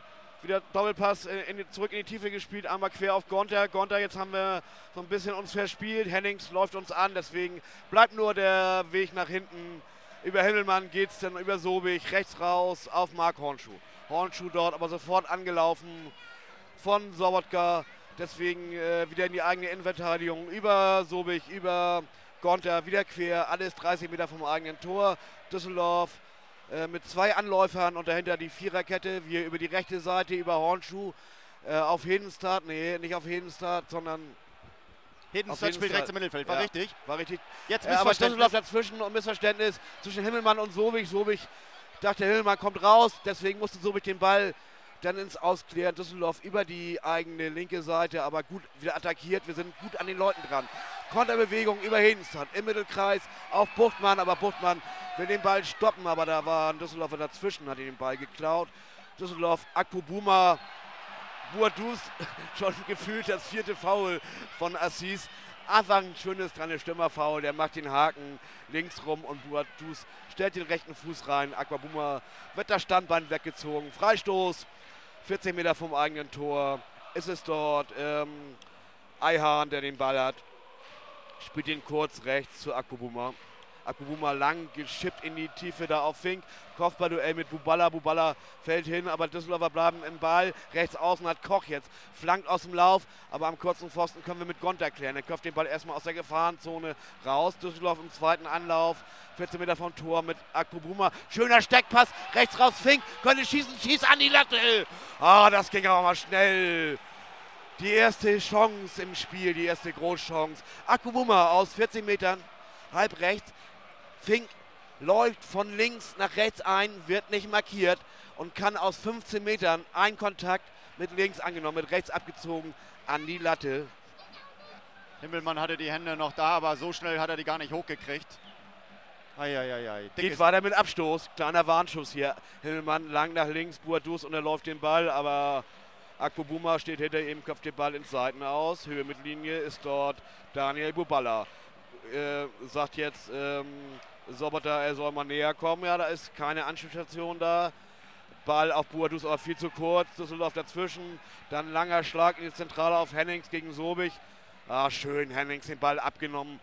Wieder Doppelpass zurück in die Tiefe gespielt, einmal quer auf Gonter. Gonter, jetzt haben wir so ein bisschen uns verspielt. Hennings läuft uns an, deswegen bleibt nur der Weg nach hinten. Über Himmelmann geht es dann über Sobich, rechts raus auf Marc Hornschuh. Hornschuh dort aber sofort angelaufen von Sobotka. Deswegen wieder in die eigene Innenverteidigung. Über Sobich, über Gonter, wieder quer. Alles 30 Meter vom eigenen Tor. Düsseldorf mit 2 Anläufern und dahinter die Viererkette. Wir über die rechte Seite, über Hornschuh auf Hedenstad. Nee, nicht auf Hedenstad, sondern
Hedenstad spielt rechts im Mittelfeld, war richtig.
War richtig.
Jetzt
aber
Missverständnis.
Düsseldorf dazwischen und Missverständnis zwischen Himmelmann und Sobich. Sobich dachte, Himmelmann kommt raus, deswegen musste Sobich den Ball dann ins Ausklären. Düsseldorf über die eigene linke Seite, aber gut wieder attackiert. Wir sind gut an den Leuten dran. Konterbewegung über Hedenstad im Mittelkreis auf Buchtmann, aber Buchtmann will den Ball stoppen, aber da war ein Düsseldorfer dazwischen, hat ihn den Ball geklaut. Düsseldorf, Akpobuma, Boadus, schon gefühlt das 4. Foul von Assis. Einfach ein schönes Stürmerfoul, der macht den Haken links rum und Boadus stellt den rechten Fuß rein. Akpobuma wird das Standbein weggezogen. Freistoß, 14 Meter vom eigenen Tor. Ist es dort Eihahn, der den Ball hat. Spielt ihn kurz rechts zu Akpobuma. Akpobuma lang geschippt in die Tiefe da auf Fink. Kopfballduell mit Buballa. Buballa fällt hin, aber Düsseldorfer bleiben im Ball. Rechts außen hat Koch jetzt. Flankt aus dem Lauf, aber am kurzen Pfosten können wir mit Gonter klären. Er köpft den Ball erstmal aus der Gefahrenzone raus. Düsseldorf im zweiten Anlauf. 14 Meter vom Tor mit Akpobuma. Schöner Steckpass. Rechts raus Fink. Könnte schießen. Schießt an die Latte. Das ging aber mal schnell. Die erste Chance im Spiel, die erste Großchance. Akpobuma aus 14 Metern, halb rechts. Fink läuft von links nach rechts ein, wird nicht markiert und kann aus 15 Metern einen Kontakt mit links angenommen, mit rechts abgezogen an die Latte.
Himmelmann hatte die Hände noch da, aber so schnell hat er die gar nicht hochgekriegt. Eieiei.
Geht weiter mit Abstoß, kleiner Warnschuss hier. Himmelmann lang nach links, Boadus und er läuft den Ball, aber Akpobuma steht hinter ihm, köpft den Ball ins Seiten aus. Höhe mit Linie ist dort Daniel Buballa. Sagt jetzt Sobotta, er soll mal näher kommen. Ja, da ist keine Anspielstation da. Ball auf Boadus, aber viel zu kurz. Düsseldorf dazwischen. Dann langer Schlag in die Zentrale auf Hennings gegen Sobich. Schön, Hennings den Ball angenommen,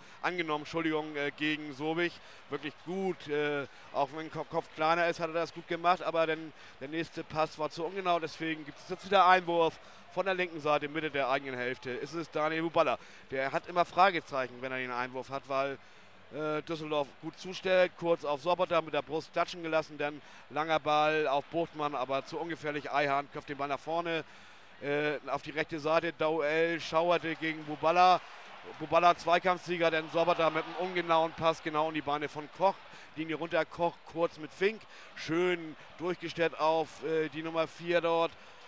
gegen Sobich. Wirklich gut. Auch wenn Kopf kleiner ist, hat er das gut gemacht. Aber der nächste Pass war zu ungenau. Deswegen gibt es jetzt wieder Einwurf von der linken Seite, Mitte der eigenen Hälfte. Ist es Daniel Buballa. Der hat immer Fragezeichen, wenn er den Einwurf hat, weil Düsseldorf gut zustellt. Kurz auf Sobotta mit der Brust klatschen gelassen. Dann langer Ball auf Buchtmann, aber zu ungefährlich. Eihahn köpft den Ball nach vorne. Auf die rechte Seite, Dauel schauerte gegen Buballa. Buballa Zweikampfsieger, denn Sobotta mit einem ungenauen Pass genau in die Beine von Koch. Linie runter, Koch kurz mit Fink. Schön durchgestellt auf die Nummer 4 dort.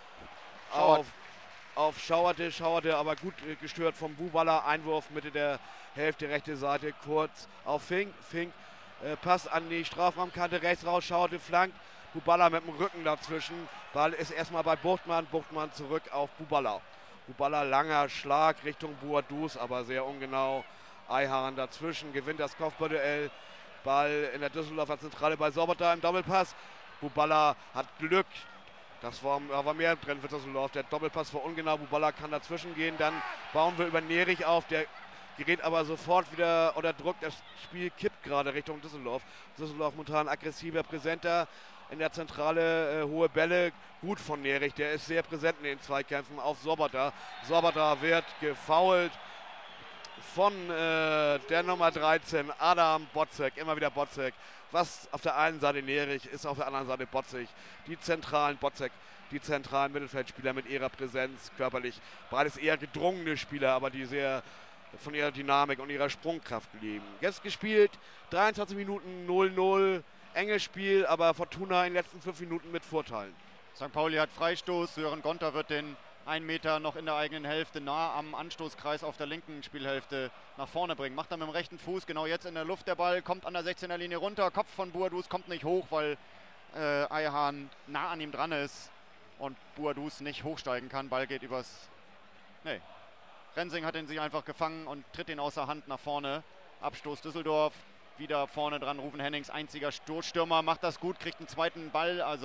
Auf Schauerte, aber gut gestört vom Buballa. Einwurf Mitte der Hälfte, rechte Seite, kurz auf Fink. Fink Pass an die Strafraumkante, rechts raus, Schauerte flankt. Buballa mit dem Rücken dazwischen. Ball ist erstmal bei Buchtmann. Buchtmann zurück auf Buballa. Buballa langer Schlag Richtung Boadus, aber sehr ungenau. Eihahn dazwischen, gewinnt das Kopfballduell. Ball in der Düsseldorfer Zentrale bei Sobotta im Doppelpass. Buballa hat Glück. Das war mehr drin für Düsseldorf. Der Doppelpass war ungenau. Buballa kann dazwischen gehen. Dann bauen wir über Nerich auf. Der gerät aber sofort wieder unter Druck. Das Spiel kippt gerade Richtung Düsseldorf. Düsseldorf momentan aggressiver, präsenter. In der Zentrale hohe Bälle, gut von Nerich, der ist sehr präsent in den Zweikämpfen auf Sobotta. Sobotta wird gefoult von der Nummer 13, Adam Botzek, immer wieder Botzek. Was auf der einen Seite Nerich ist, auf der anderen Seite Botzek. Die zentralen Mittelfeldspieler mit ihrer Präsenz, körperlich, beides eher gedrungene Spieler, aber die sehr von ihrer Dynamik und ihrer Sprungkraft leben. Jetzt gespielt, 23 Minuten 0-0. Enges Spiel, aber Fortuna in den letzten 5 Minuten mit Vorteilen.
St. Pauli hat Freistoß. Sören Gonter wird den 1 Meter noch in der eigenen Hälfte nah am Anstoßkreis auf der linken Spielhälfte nach vorne bringen. Macht er mit dem rechten Fuß, genau jetzt in der Luft der Ball, kommt an der 16er Linie runter. Kopf von Boadus kommt nicht hoch, weil Eihahn nah an ihm dran ist und Boadus nicht hochsteigen kann. Ball geht übers... Nee. Rensing hat ihn sich einfach gefangen und tritt ihn außer Hand nach vorne. Abstoß Düsseldorf. Wieder vorne dran Rufen Hennings, einziger Stoßstürmer, macht das gut, kriegt einen zweiten Ball, also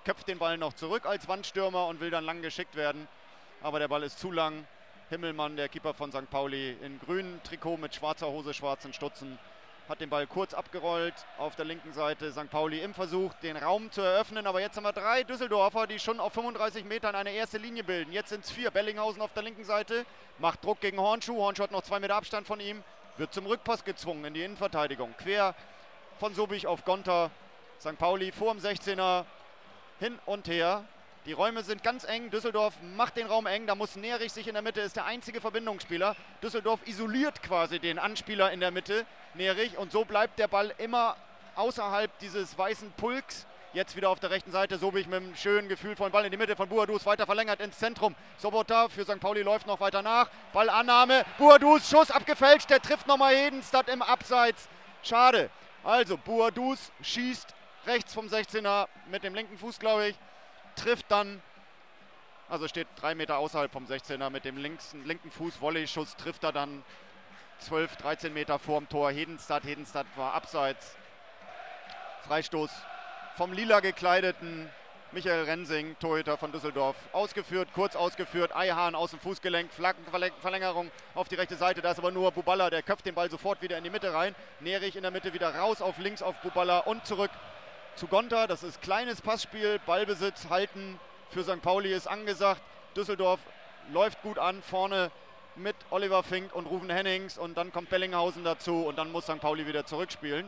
köpft den Ball noch zurück als Wandstürmer und will dann lang geschickt werden. Aber der Ball ist zu lang. Himmelmann, der Keeper von St. Pauli, in grünem Trikot mit schwarzer Hose, schwarzen Stutzen, hat den Ball kurz abgerollt auf der linken Seite. St. Pauli im Versuch, den Raum zu eröffnen. Aber jetzt haben wir 3 Düsseldorfer, die schon auf 35 Metern eine erste Linie bilden. Jetzt sind es 4. Bellinghausen auf der linken Seite, macht Druck gegen Hornschuh. Hornschuh hat noch 2 Meter Abstand von ihm, wird zum Rückpass gezwungen in die Innenverteidigung. Quer von Sobich auf Gonter. St. Pauli vor dem 16er, hin und her. Die Räume sind ganz eng. Düsseldorf macht den Raum eng. Da muss Nerich sich in der Mitte, ist der einzige Verbindungsspieler. Düsseldorf isoliert quasi den Anspieler in der Mitte, Nerich. Und so bleibt der Ball immer außerhalb dieses weißen Pulks. Jetzt wieder auf der rechten Seite. Sobich mit einem schönen gefühlvollen Ball in die Mitte von Buadus. Weiter verlängert ins Zentrum. Sobota für St. Pauli läuft noch weiter nach. Ballannahme. Buadus, Schuss abgefälscht. Der trifft nochmal Hedenstad im Abseits. Schade. Also Buadus schießt rechts vom 16er mit dem linken Fuß, glaube ich. Trifft dann, also steht 3 Meter außerhalb vom 16er mit dem linken Fuß, Volley-Schuss, trifft er dann 12, 13 Meter vorm Tor. Hedenstad war abseits. Freistoß vom lila gekleideten Michael Rensing, Torhüter von Düsseldorf. Ausgeführt, kurz ausgeführt, Eihahn aus dem Fußgelenk, Flankenverlängerung auf die rechte Seite. Da ist aber nur Buballa, der köpft den Ball sofort wieder in die Mitte rein. Nerich in der Mitte wieder raus auf links auf Buballa und zurück zu Gonter. Das ist kleines Passspiel, Ballbesitz, Halten für St. Pauli ist angesagt. Düsseldorf läuft gut an, vorne mit Oliver Fink und Ruven Hennings und dann kommt Bellinghausen dazu und dann muss St. Pauli wieder zurückspielen.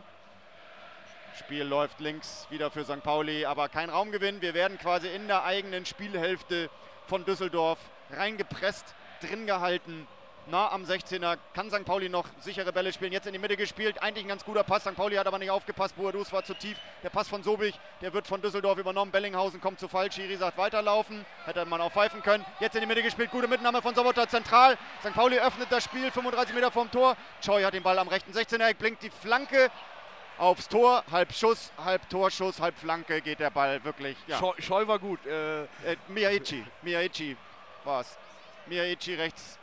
Spiel läuft links wieder für St. Pauli, aber kein Raumgewinn. Wir werden quasi in der eigenen Spielhälfte von Düsseldorf reingepresst, drin gehalten. Nah am 16er kann St. Pauli noch sichere Bälle spielen. Jetzt in die Mitte gespielt. Eigentlich ein ganz guter Pass. St. Pauli hat aber nicht aufgepasst. Buadus war zu tief. Der Pass von Sobich, der wird von Düsseldorf übernommen. Bellinghausen kommt zu Fall. Schiri sagt weiterlaufen. Hätte man auch pfeifen können. Jetzt in die Mitte gespielt. Gute Mitnahme von Sobota zentral. St. Pauli öffnet das Spiel. 35 Meter vom Tor. Choi hat den Ball am rechten 16er. Blinkt die Flanke aufs Tor. Halb Schuss, halb Torschuss, halb Flanke geht der Ball wirklich. Ja.
Choi war gut.
Miyaichi war es. Miyaichi rechts.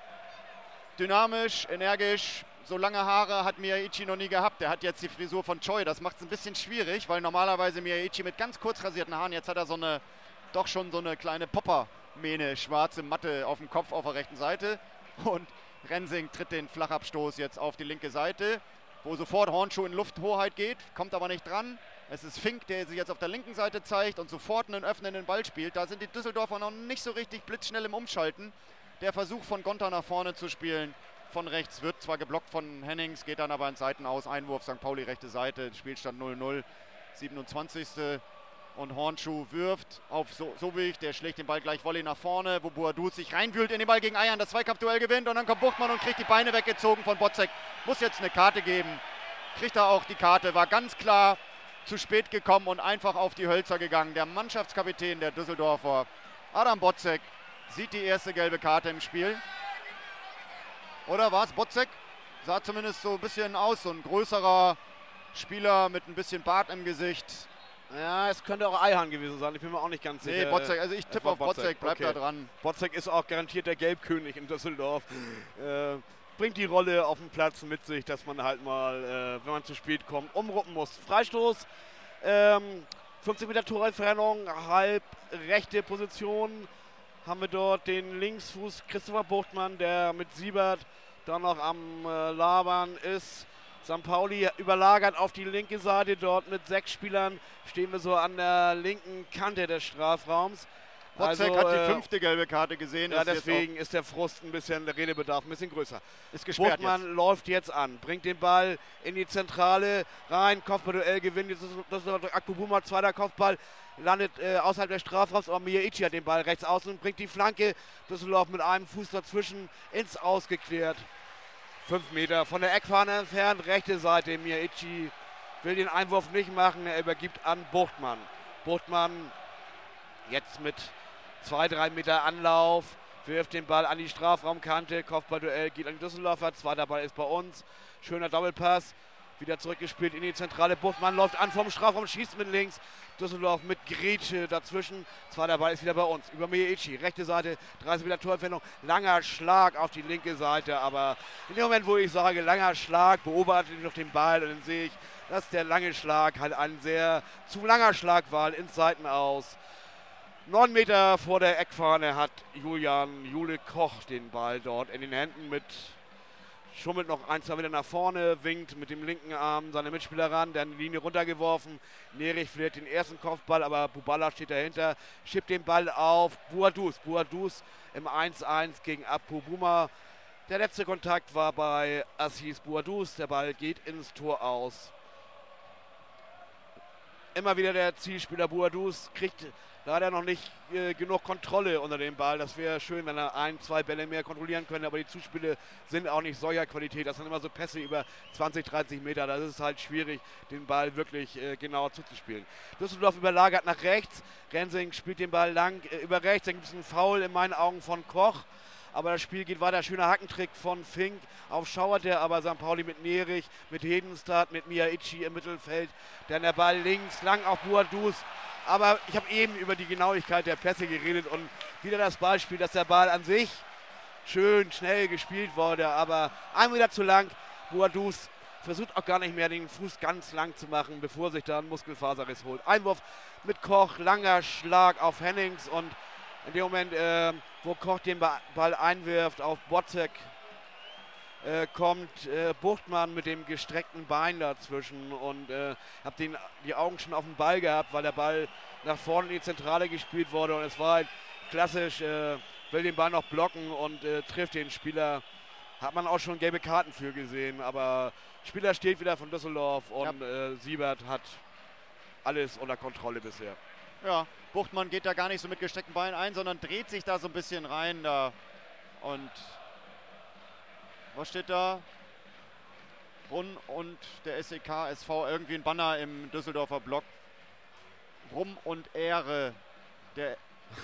Dynamisch, energisch, so lange Haare hat Miyaichi noch nie gehabt. Der hat jetzt die Frisur von Choi, das macht es ein bisschen schwierig, weil normalerweise Miyaichi mit ganz kurz rasierten Haaren, jetzt hat er doch schon so eine kleine Poppermähne, schwarze Matte auf dem Kopf auf der rechten Seite. Und Rensing tritt den Flachabstoß jetzt auf die linke Seite, wo sofort Hornschuh in Lufthoheit geht, kommt aber nicht dran. Es ist Fink, der sich jetzt auf der linken Seite zeigt und sofort einen öffnenden Ball spielt. Da sind die Düsseldorfer noch nicht so richtig blitzschnell im Umschalten. Der Versuch von Gonter nach vorne zu spielen, von rechts wird zwar geblockt von Hennings, geht dann aber ins Seitenaus. Einwurf St. Pauli rechte Seite, Spielstand 0-0, 27. Und Hornschuh wirft auf Sobich, der schlägt den Ball gleich Volley nach vorne, wo Buadus sich reinwühlt in den Ball gegen Eiern, das Zweikampfduell gewinnt und dann kommt Buchtmann und kriegt die Beine weggezogen von Botzek. Muss jetzt eine Karte geben, kriegt er auch die Karte, war ganz klar zu spät gekommen und einfach auf die Hölzer gegangen. Der Mannschaftskapitän der Düsseldorfer, Adam Botzek, sieht die erste gelbe Karte im Spiel. Oder war es Botzek? Sah zumindest so ein bisschen aus, so ein größerer Spieler mit ein bisschen Bart im Gesicht.
Ja, es könnte auch Eihahn gewesen sein, ich bin mir auch nicht ganz sicher.
Nee, Botzek, also ich tippe auf Botzek, bleibt da dran.
Botzek ist auch garantiert der Gelbkönig in Düsseldorf. Bringt die Rolle auf den Platz mit sich, dass man halt mal, wenn man zu spät kommt, umruppen muss. Freistoß, 50 Meter Torentfernung, halb rechte Position. Haben wir dort den Linksfuß Christopher Buchtmann, der mit Siebert dann noch am Labern ist. St. Pauli überlagert auf die linke Seite, dort mit 6 Spielern stehen wir so an der linken Kante des Strafraums.
Botzek hat die 5. gelbe Karte gesehen.
Ja, deswegen ist der Frust ein bisschen, der Redebedarf ein bisschen größer.
Ist gesperrt.
Buchtmann läuft jetzt an, bringt den Ball in die Zentrale rein, Kopfballduell gewinnt, jetzt ist Akubuma, zweiter Kopfball, landet außerhalb des Strafraums, aber Miyaichi hat den Ball rechts außen und bringt die Flanke. Düsseldorf mit einem Fuß dazwischen ins Ausgeklärt. 5 Meter von der Eckfahne entfernt, rechte Seite. Miyaichi will den Einwurf nicht machen, er übergibt an Buchtmann. Buchtmann jetzt mit 2-3 Meter Anlauf, wirft den Ball an die Strafraumkante, Kopfballduell geht an die Düsseldorfer, zweiter Ball ist bei uns. Schöner Doppelpass, Wieder zurückgespielt in die Zentrale. Buchtmann läuft an vom Strafraum, schießt mit links. Düsseldorf mit Grätsche dazwischen. Zweiter Ball ist wieder bei uns. Über Miyaichi. Rechte Seite, 30 Meter Torentfernung. Langer Schlag auf die linke Seite. Aber in dem Moment, wo ich sage, langer Schlag, beobachte ich noch den Ball und dann sehe ich, dass der lange Schlag halt ein sehr zu langer Schlag war ins Seitenaus. 9 Meter vor der Eckfahne hat Jule Koch den Ball dort in den Händen schummelt noch 1-2 Meter nach vorne, winkt mit dem linken Arm seine Mitspieler ran, der an die Linie runtergeworfen. Nerich verliert den ersten Kopfball, aber Buballa steht dahinter, schiebt den Ball auf Bouadouz. Bouadouz im 1-1 gegen Apu Buma. Der letzte Kontakt war bei Assis Bouadouz. Der Ball geht ins Tor aus. Immer wieder der Zielspieler Bouadouz kriegt leider noch nicht genug Kontrolle unter dem Ball. Das wäre schön, wenn er 1-2 Bälle mehr kontrollieren könnte, aber die Zuspiele sind auch nicht solcher Qualität. Das sind immer so Pässe über 20, 30 Meter. Das ist halt schwierig, den Ball wirklich genauer zuzuspielen. Düsseldorf überlagert nach rechts. Rensing spielt den Ball lang über rechts. Dann gibt es einen Foul in meinen Augen von Koch. Aber das Spiel geht weiter. Schöner Hackentrick von Fink auf Schauerte, aber St. Pauli mit Nerich, mit Hedenstad, mit Miyaichi im Mittelfeld. Dann der Ball links, lang auf Bouadouz. Aber ich habe eben über die Genauigkeit der Pässe geredet und wieder das Beispiel, dass der Ball an sich schön schnell gespielt wurde, aber ein Meter zu lang. Bouadouz versucht auch gar nicht mehr den Fuß ganz lang zu machen, bevor sich da ein Muskelfaserriss holt. Einwurf mit Koch, langer Schlag auf Hennings und in dem Moment, wo Koch den Ball einwirft auf Botzek, kommt Buchtmann mit dem gestreckten Bein dazwischen und habe die Augen schon auf den Ball gehabt, weil der Ball nach vorne in die Zentrale gespielt wurde und es war halt klassisch, will den Ball noch blocken und trifft den Spieler. Hat man auch schon gelbe Karten für gesehen, aber Spieler steht wieder von Düsseldorf und Siebert hat alles unter Kontrolle bisher.
Ja, Buchtmann geht da gar nicht so mit gesteckten Beinen ein, sondern dreht sich da so ein bisschen rein da. Und was steht da? Brunn und der SEK SV, irgendwie ein Banner im Düsseldorfer Block. Ruhm und Ehre der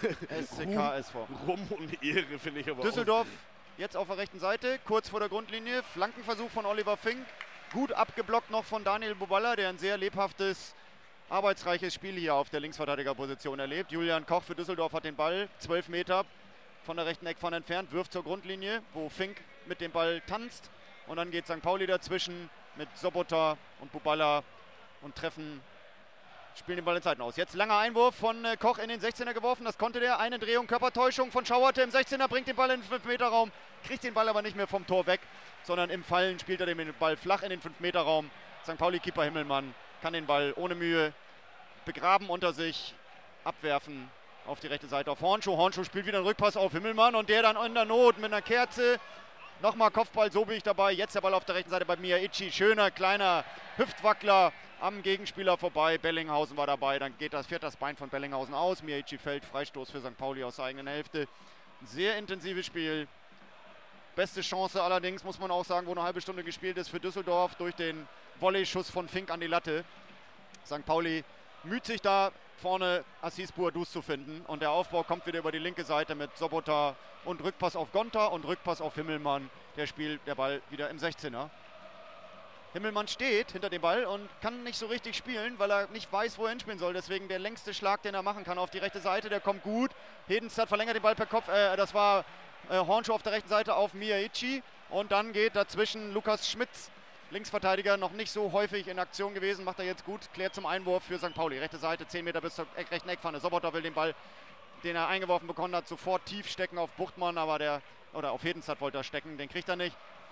SEK SV.
Ruhm und Ehre finde ich aber
Düsseldorf jetzt auf der rechten Seite, kurz vor der Grundlinie. Flankenversuch von Oliver Fink. Gut abgeblockt noch von Daniel Buballa, der ein sehr lebhaftes, arbeitsreiches Spiel hier auf der Linksverteidigerposition erlebt. Julian Koch für Düsseldorf hat den Ball 12 Meter von der rechten Eckfahne entfernt, wirft zur Grundlinie, wo Fink mit dem Ball tanzt. Und dann geht St. Pauli dazwischen mit Sobota und Buballa und spielen den Ball in Zeiten aus. Jetzt langer Einwurf von Koch in den 16er geworfen, das konnte der. Eine Drehung, Körpertäuschung von Schauerte im 16er, bringt den Ball in den 5-Meter-Raum, kriegt den Ball aber nicht mehr vom Tor weg, sondern im Fallen spielt er den Ball flach in den 5-Meter-Raum. St. Pauli-Keeper Himmelmann kann den Ball ohne Mühe begraben unter sich, abwerfen auf die rechte Seite auf Hornschuh. Hornschuh spielt wieder einen Rückpass auf Himmelmann und der dann in der Not mit einer Kerze. Nochmal Kopfball, so bin ich dabei. Jetzt der Ball auf der rechten Seite bei Miyaichi. Schöner, kleiner Hüftwackler am Gegenspieler vorbei. Bellinghausen war dabei. Dann fährt das Bein von Bellinghausen aus. Miyaichi fällt. Freistoß für St. Pauli aus der eigenen Hälfte. Ein sehr intensives Spiel. Beste Chance allerdings, muss man auch sagen, wo eine halbe Stunde gespielt ist für Düsseldorf durch den Volley-Schuss von Fink an die Latte. St. Pauli müht sich da vorne Assis Bouadouz zu finden und der Aufbau kommt wieder über die linke Seite mit Sobota und Rückpass auf Gonta und Rückpass auf Himmelmann. Der spielt der Ball wieder im 16er. Himmelmann steht hinter dem Ball und kann nicht so richtig spielen, weil er nicht weiß, wo er hinspielen soll. Deswegen der längste Schlag, den er machen kann auf die rechte Seite, der kommt gut. Hedenstad verlängert den Ball per Kopf, das war Hornschuh auf der rechten Seite auf Miyaichi und dann geht dazwischen Lukas Schmitz. Linksverteidiger noch nicht so häufig in Aktion gewesen, macht er jetzt gut, klärt zum Einwurf für St. Pauli. Rechte Seite, 10 Meter bis zur rechten Eckpfanne. Sobota will den Ball, den er eingeworfen bekommen hat, sofort tief stecken auf Buchtmann, aber auf Hedenstad wollte er stecken, den kriegt er nicht.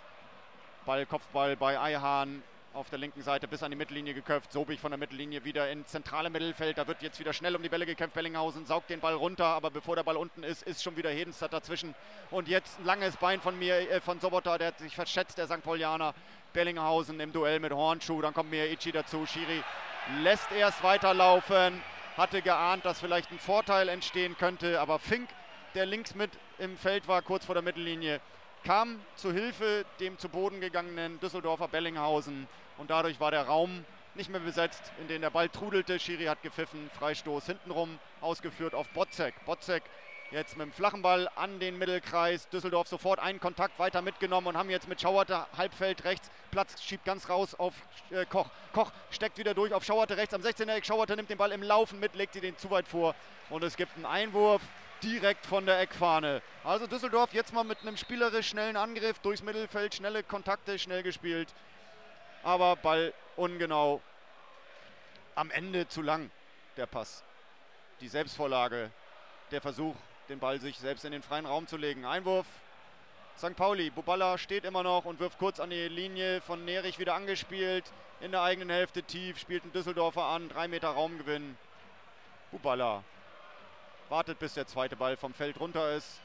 Kopfball bei Ayhan auf der linken Seite bis an die Mittellinie geköpft. Sobich von der Mittellinie wieder ins zentrale Mittelfeld. Da wird jetzt wieder schnell um die Bälle gekämpft. Bellinghausen saugt den Ball runter, aber bevor der Ball unten ist schon wieder Hedenstad dazwischen. Und jetzt ein langes Bein von Sobota, der hat sich verschätzt, der St. Paulianer. Bellinghausen im Duell mit Hornschuh. Dann kommt Miyaichi dazu. Schiri lässt erst weiterlaufen. Hatte geahnt, dass vielleicht ein Vorteil entstehen könnte. Aber Fink, der links mit im Feld war, kurz vor der Mittellinie, kam zu Hilfe dem zu Boden gegangenen Düsseldorfer Bellinghausen. Und dadurch war der Raum nicht mehr besetzt, in den der Ball trudelte. Schiri hat gepfiffen. Freistoß hintenrum ausgeführt auf Botzek. Botzek Jetzt mit dem flachen Ball an den Mittelkreis. Düsseldorf sofort einen Kontakt weiter mitgenommen und haben jetzt mit Schauerte Halbfeld rechts. Platz schiebt ganz raus auf Koch. Koch steckt wieder durch auf Schauerte rechts am 16er Eck. Schauerte nimmt den Ball im Laufen mit, legt sie den zu weit vor. Und es gibt einen Einwurf direkt von der Eckfahne. Also Düsseldorf jetzt mal mit einem spielerisch schnellen Angriff durchs Mittelfeld. Schnelle Kontakte, schnell gespielt. Aber Ball ungenau. Am Ende zu lang der Pass. Die Selbstvorlage, der Versuch, den Ball sich selbst in den freien Raum zu legen. Einwurf, St. Pauli. Buballa steht immer noch und wirft kurz an die Linie, von Nerich wieder angespielt. In der eigenen Hälfte tief, spielt ein Düsseldorfer an. 3 Meter Raumgewinn. Buballa wartet, bis der zweite Ball vom Feld runter ist.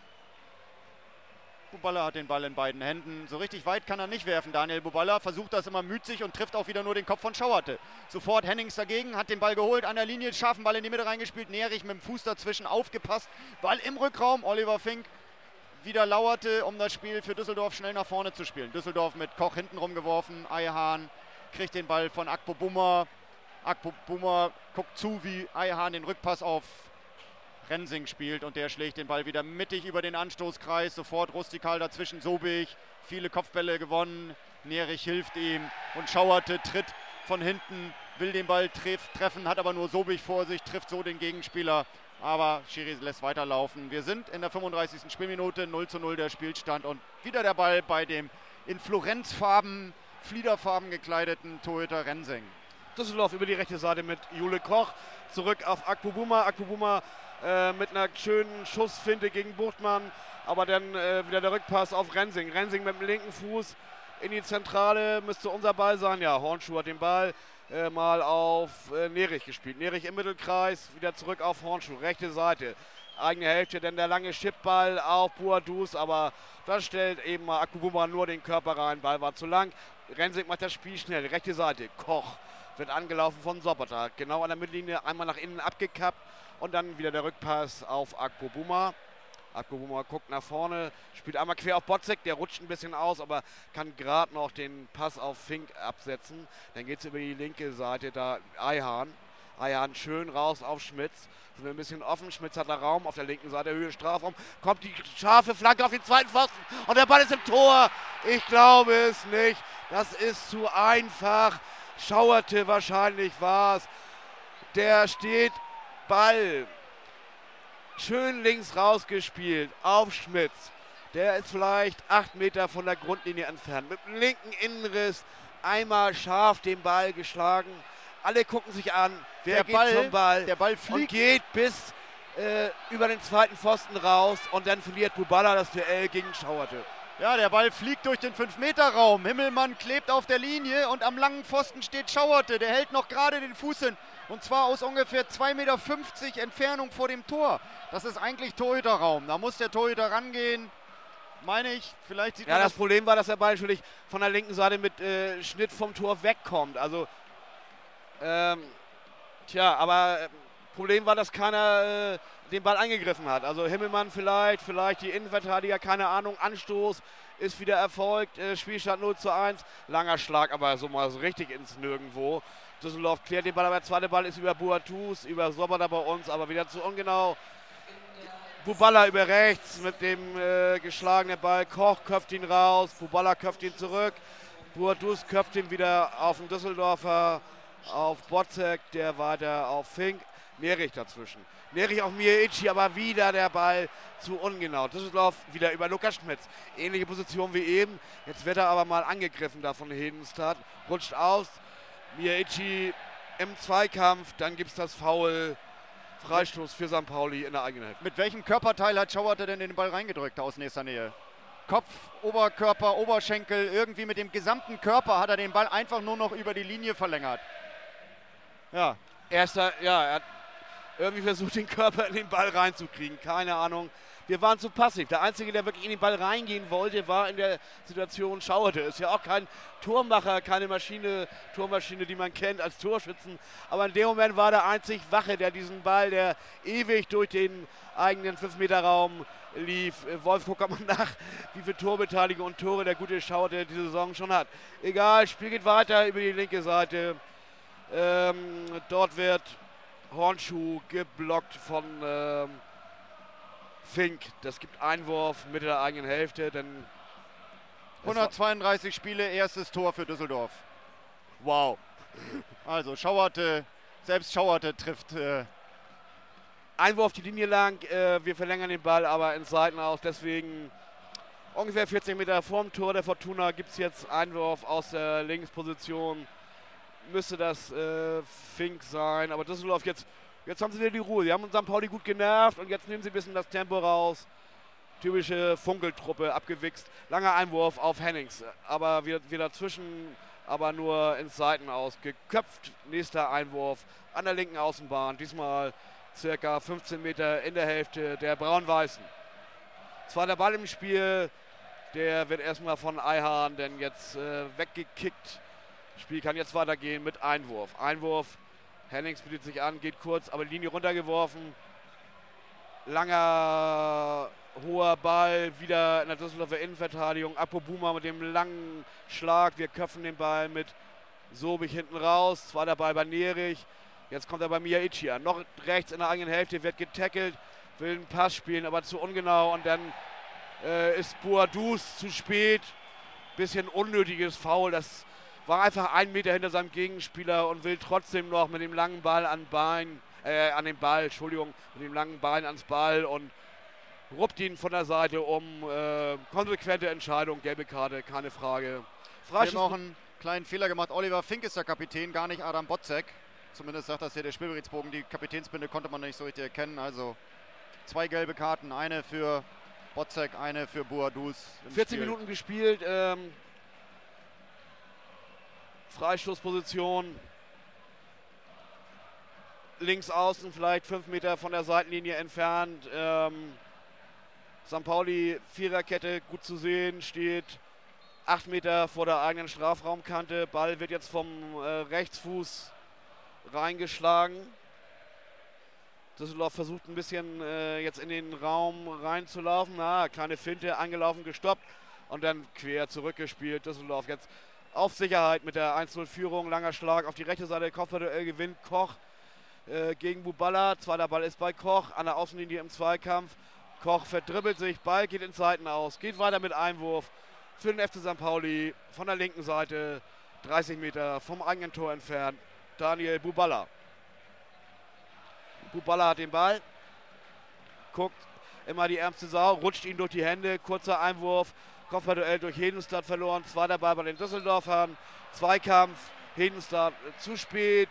Buballa hat den Ball in beiden Händen. So richtig weit kann er nicht werfen. Daniel Buballa versucht das immer müßig und trifft auch wieder nur den Kopf von Schauerte. Sofort Hennings dagegen, hat den Ball geholt, an der Linie, scharfen Ball in die Mitte reingespielt. Nerich mit dem Fuß dazwischen aufgepasst. Ball im Rückraum. Oliver Fink wieder lauerte, um das Spiel für Düsseldorf schnell nach vorne zu spielen. Düsseldorf mit Koch hinten rumgeworfen. Ayhan kriegt den Ball von Akpo Bummer. Akpo Bummer guckt zu, wie Ayhan den Rückpass auf Rensing spielt und der schlägt den Ball wieder mittig über den Anstoßkreis. Sofort rustikal dazwischen Sobich. Viele Kopfbälle gewonnen. Nerich hilft ihm und Schauerte tritt von hinten, will den Ball treffen, hat aber nur Sobich vor sich, trifft so den Gegenspieler. Aber Schiri lässt weiterlaufen. Wir sind in der 35. Spielminute, 0:0 der Spielstand und wieder der Ball bei dem in Florenzfarben, Fliederfarben gekleideten Torhüter Rensing.
Düsseldorf über die rechte Seite mit Jule Koch. Zurück auf Akpo Bummer. Akpo Bummer mit einer schönen Schussfinte gegen Buchtmann. Aber dann wieder der Rückpass auf Rensing. Rensing mit dem linken Fuß in die Zentrale. Müsste unser Ball sein. Ja, Hornschuh hat den Ball mal auf Nerich gespielt. Nerich im Mittelkreis. Wieder zurück auf Hornschuh. Rechte Seite. Eigene Hälfte. Dann der lange Chipball auf Boadus. Aber da stellt eben mal Akpo Bummer nur den Körper rein. Ball war zu lang. Rensing macht das Spiel schnell. Rechte Seite. Koch wird angelaufen von Sobota. Genau an der Mittellinie. Einmal nach innen abgekappt. Und dann wieder der Rückpass auf Akpo Bummer. Akpo Bummer guckt nach vorne, spielt einmal quer auf Botzek, der rutscht ein bisschen aus, aber kann gerade noch den Pass auf Fink absetzen. Dann geht es über die linke Seite, da Ayhan. Ayhan schön raus auf Schmitz. Sind wir ein bisschen offen, Schmitz hat da Raum, auf der linken Seite Höhe Strafraum. Kommt die scharfe Flanke auf den zweiten Pfosten und der Ball ist im Tor. Ich glaube es nicht, das ist zu einfach. Schauerte wahrscheinlich war es. Der steht Ball schön links rausgespielt auf Schmitz. Der ist vielleicht 8 Meter von der Grundlinie entfernt. Mit dem linken Innenriss einmal scharf den Ball geschlagen. Alle gucken sich an, wer geht zum Ball.
Der Ball fliegt.
Und geht bis über den zweiten Pfosten raus. Und dann verliert Buballa das Duell gegen Schauerte.
Ja, der Ball fliegt durch den 5-Meter-Raum. Himmelmann klebt auf der Linie und am langen Pfosten steht Schauerte. Der hält noch gerade den Fuß hin. Und zwar aus ungefähr 2,50 Meter Entfernung vor dem Tor. Das ist eigentlich Torhüterraum. Da muss der Torhüter rangehen. Meine ich, vielleicht sieht man
das Problem war, dass der Ball natürlich von der linken Seite mit Schnitt vom Tor wegkommt. Also, aber Problem war, dass keiner den Ball angegriffen hat. Also Himmelmann vielleicht die Innenverteidiger, keine Ahnung. Anstoß ist wieder erfolgt. Spielstand 0:1. Langer Schlag, aber so mal so richtig ins Nirgendwo. Düsseldorf klärt den Ball, aber der zweite Ball ist über Boadus, über Sobota bei uns, aber wieder zu ungenau. Buballa über rechts mit dem geschlagenen Ball. Koch köpft ihn raus, Buballa köpft ihn zurück. Boadus köpft ihn wieder auf den Düsseldorfer, auf Botzek, der weiter auf Fink. Nerich dazwischen. Nerich auf Miyaichi, aber wieder der Ball zu ungenau. Düsseldorf wieder über Lukas Schmitz. Ähnliche Position wie eben. Jetzt wird er aber mal angegriffen da von Hedenstad. Rutscht aus. Miyaichi im Zweikampf. Dann gibt es das Foul. Freistoß für St. Pauli in der eigenen Hälfte.
Mit welchem Körperteil hat Schauerte denn den Ball reingedrückt aus nächster Nähe? Kopf, Oberkörper, Oberschenkel. Irgendwie mit dem gesamten Körper hat er den Ball einfach nur noch über die Linie verlängert. Ja.
Er hat irgendwie versucht, den Körper in den Ball reinzukriegen. Keine Ahnung. Wir waren zu passiv. Der Einzige, der wirklich in den Ball reingehen wollte, war in der Situation Schauerte. Ist ja auch kein Tormacher, keine Tormaschine, die man kennt als Torschützen. Aber in dem Moment war der einzig Wache, der diesen Ball, der ewig durch den eigenen 5-Meter-Raum lief. Wolf, guck mal nach, wie viele Torbeteiligung und Tore der gute Schauerte diese Saison schon hat. Egal, Spiel geht weiter über die linke Seite. Dort wird Hornschuh geblockt von Fink. Das gibt Einwurf Mitte der eigenen Hälfte, denn
132 Spiele, erstes Tor für Düsseldorf.
wow.
Also Schauerte, selbst Schauerte trifft.
Einwurf die Linie lang, wir verlängern den Ball aber ins Seitenaus, deswegen ungefähr 40 Meter vorm Tor der Fortuna gibt es jetzt Einwurf aus der Linksposition. Müsste das Fink sein, aber Düsseldorf jetzt haben sie wieder die Ruhe. Sie haben St. Pauli gut genervt und jetzt nehmen sie ein bisschen das Tempo raus. Typische Funkeltruppe abgewichst. Langer Einwurf auf Hennings, aber wieder dazwischen, aber nur ins Seitenaus. Geköpft, nächster Einwurf an der linken Außenbahn. Diesmal circa 15 Meter in der Hälfte der Braun-Weißen. Zweiter Ball im Spiel, der wird erstmal von Eihahn denn jetzt weggekickt. Das Spiel kann jetzt weitergehen mit Einwurf. Einwurf, Hennings bietet sich an, geht kurz, aber Linie runtergeworfen. Langer, hoher Ball, wieder in der Düsseldorfer Innenverteidigung. Apobuma mit dem langen Schlag. Wir köpfen den Ball mit Sobich hinten raus. Zweiter Ball bei Nerich. Jetzt kommt er bei Miyaichi an. Noch rechts in der eigenen Hälfte, wird getackelt. Will einen Pass spielen, aber zu ungenau. Und dann ist Boadus zu spät. Bisschen unnötiges Foul. Das war einfach 1 Meter hinter seinem Gegenspieler und will trotzdem noch mit dem langen Ball mit dem langen Bein ans Ball und ruppt ihn von der Seite um. Konsequente Entscheidung, gelbe Karte, keine Frage.
Wir haben auch einen kleinen Fehler gemacht. Oliver Fink ist der Kapitän, gar nicht Adam Botzek. Zumindest sagt das hier der Spielberichtsbogen. Die Kapitänsbinde konnte man nicht so richtig erkennen. Also 2 gelbe Karten, eine für Botzek, eine für Boadus.
14 Minuten gespielt. Freistoßposition. Links außen, vielleicht 5 Meter von der Seitenlinie entfernt. St. Pauli, Viererkette, gut zu sehen, steht 8 Meter vor der eigenen Strafraumkante. Ball wird jetzt vom Rechtsfuß reingeschlagen. Düsseldorf versucht ein bisschen jetzt in den Raum reinzulaufen. Kleine Finte, angelaufen, gestoppt und dann quer zurückgespielt. Düsseldorf jetzt auf Sicherheit mit der 1-0-Führung. Langer Schlag auf die rechte Seite, Kopfballduell gewinnt Koch gegen Buballa. Zweiter Ball ist bei Koch an der Außenlinie im Zweikampf. Koch verdribbelt sich, Ball geht in Seitenaus, geht weiter mit Einwurf für den FC St. Pauli von der linken Seite, 30 Meter vom eigenen Tor entfernt. Daniel Buballa. Buballa hat den Ball, guckt immer die ärmste Sau, rutscht ihn durch die Hände, kurzer Einwurf, Kopfballduell durch Hedenstad verloren, zweiter Ball bei den Düsseldorfern, Zweikampf, Hedenstad zu spät,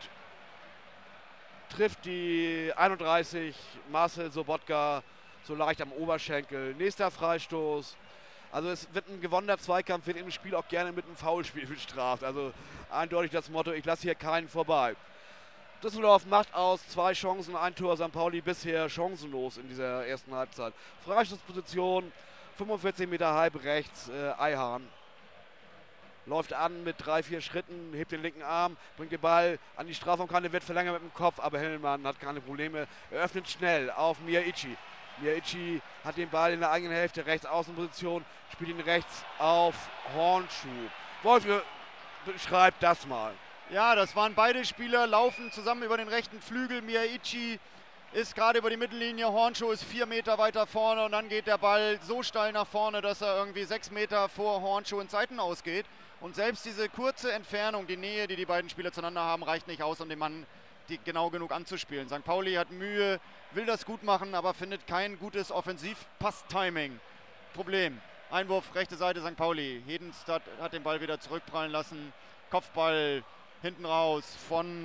trifft die 31, Marcel Sobotka so leicht am Oberschenkel, nächster Freistoß. Also es wird ein gewonnener Zweikampf, wird im Spiel auch gerne mit einem Foulspiel bestraft. Also eindeutig das Motto, ich lasse hier keinen vorbei. Düsseldorf macht aus 2 Chancen, 1 Tor, St. Pauli bisher chancenlos in dieser ersten Halbzeit. Freistoßposition, 45 Meter halb rechts, Eihahn. Läuft an mit 3-4 Schritten, hebt den linken Arm, bringt den Ball an die Strafraumkante, wird verlängert mit dem Kopf, aber Himmelmann hat keine Probleme. Er öffnet schnell auf Miyaichi. Miyaichi hat den Ball in der eigenen Hälfte, rechts Außenposition, spielt ihn rechts auf Hornschuh. Wolf, beschreibt das mal.
Ja, das waren beide Spieler, laufen zusammen über den rechten Flügel. Miyaichi ist gerade über die Mittellinie, Hornschuh ist 4 Meter weiter vorne und dann geht der Ball so steil nach vorne, dass er irgendwie 6 Meter vor Hornschuh ins Seitenaus geht. Und selbst diese kurze Entfernung, die Nähe, die die beiden Spieler zueinander haben, reicht nicht aus, um den Mann genau genug anzuspielen. St. Pauli hat Mühe, will das gut machen, aber findet kein gutes Offensiv-Pass-Timing. Problem. Einwurf, rechte Seite St. Pauli. Hedenstad hat den Ball wieder zurückprallen lassen. Kopfball hinten raus von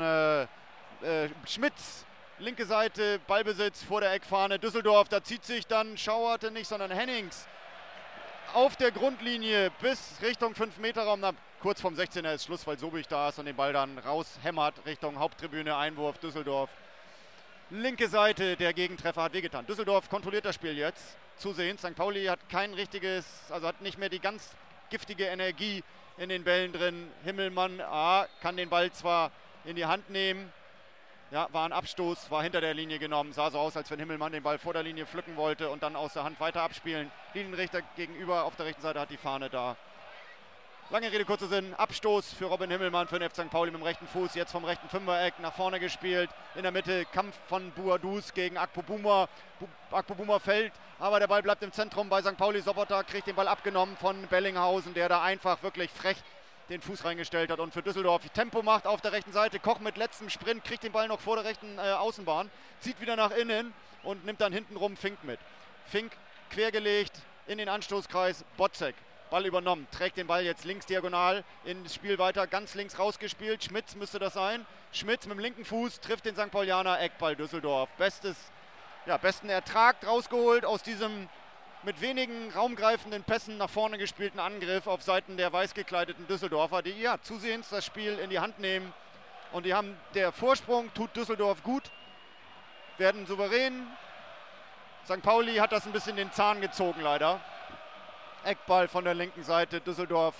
Schmitz. Linke Seite, Ballbesitz vor der Eckfahne. Düsseldorf, da zieht sich dann Schauerte nicht, sondern Hennings auf der Grundlinie bis Richtung 5-Meter-Raum. Kurz vom 16er ist Schluss, weil Sobich da ist und den Ball dann raushämmert Richtung Haupttribüne. Einwurf Düsseldorf. Linke Seite, der Gegentreffer hat wehgetan. Düsseldorf kontrolliert das Spiel jetzt zusehends. St. Pauli hat kein richtiges, also hat nicht mehr die ganz giftige Energie in den Bällen drin. Himmelmann kann den Ball zwar in die Hand nehmen. Ja, war ein Abstoß, war hinter der Linie genommen. Sah so aus, als wenn Himmelmann den Ball vor der Linie pflücken wollte und dann aus der Hand weiter abspielen. Linienrichter gegenüber auf der rechten Seite hat die Fahne da. Lange Rede, kurzer Sinn. Abstoß für Robin Himmelmann für den FC St. Pauli mit dem rechten Fuß. Jetzt vom rechten Fünfereck nach vorne gespielt. In der Mitte Kampf von Boadus gegen Akpobuma. Akpobuma fällt, aber der Ball bleibt im Zentrum bei St. Pauli. Sobotta kriegt den Ball abgenommen von Bellinghausen, der da einfach wirklich frech den Fuß reingestellt hat und für Düsseldorf Tempo macht auf der rechten Seite. Koch mit letztem Sprint, kriegt den Ball noch vor der rechten Außenbahn, zieht wieder nach innen und nimmt dann hintenrum Fink mit. Fink quergelegt in den Anstoßkreis, Botzek. Ball übernommen, trägt den Ball jetzt links diagonal ins Spiel weiter, ganz links rausgespielt. Schmitz müsste das sein. Schmitz mit dem linken Fuß trifft den St. Paulianer, Eckball Düsseldorf. Besten Ertrag rausgeholt aus diesem mit wenigen raumgreifenden Pässen nach vorne gespielten Angriff auf Seiten der weiß gekleideten Düsseldorfer, die ja zusehends das Spiel in die Hand nehmen. Und die haben der Vorsprung, tut Düsseldorf gut, werden souverän. St. Pauli hat das ein bisschen den Zahn gezogen leider. Eckball von der linken Seite, Düsseldorf.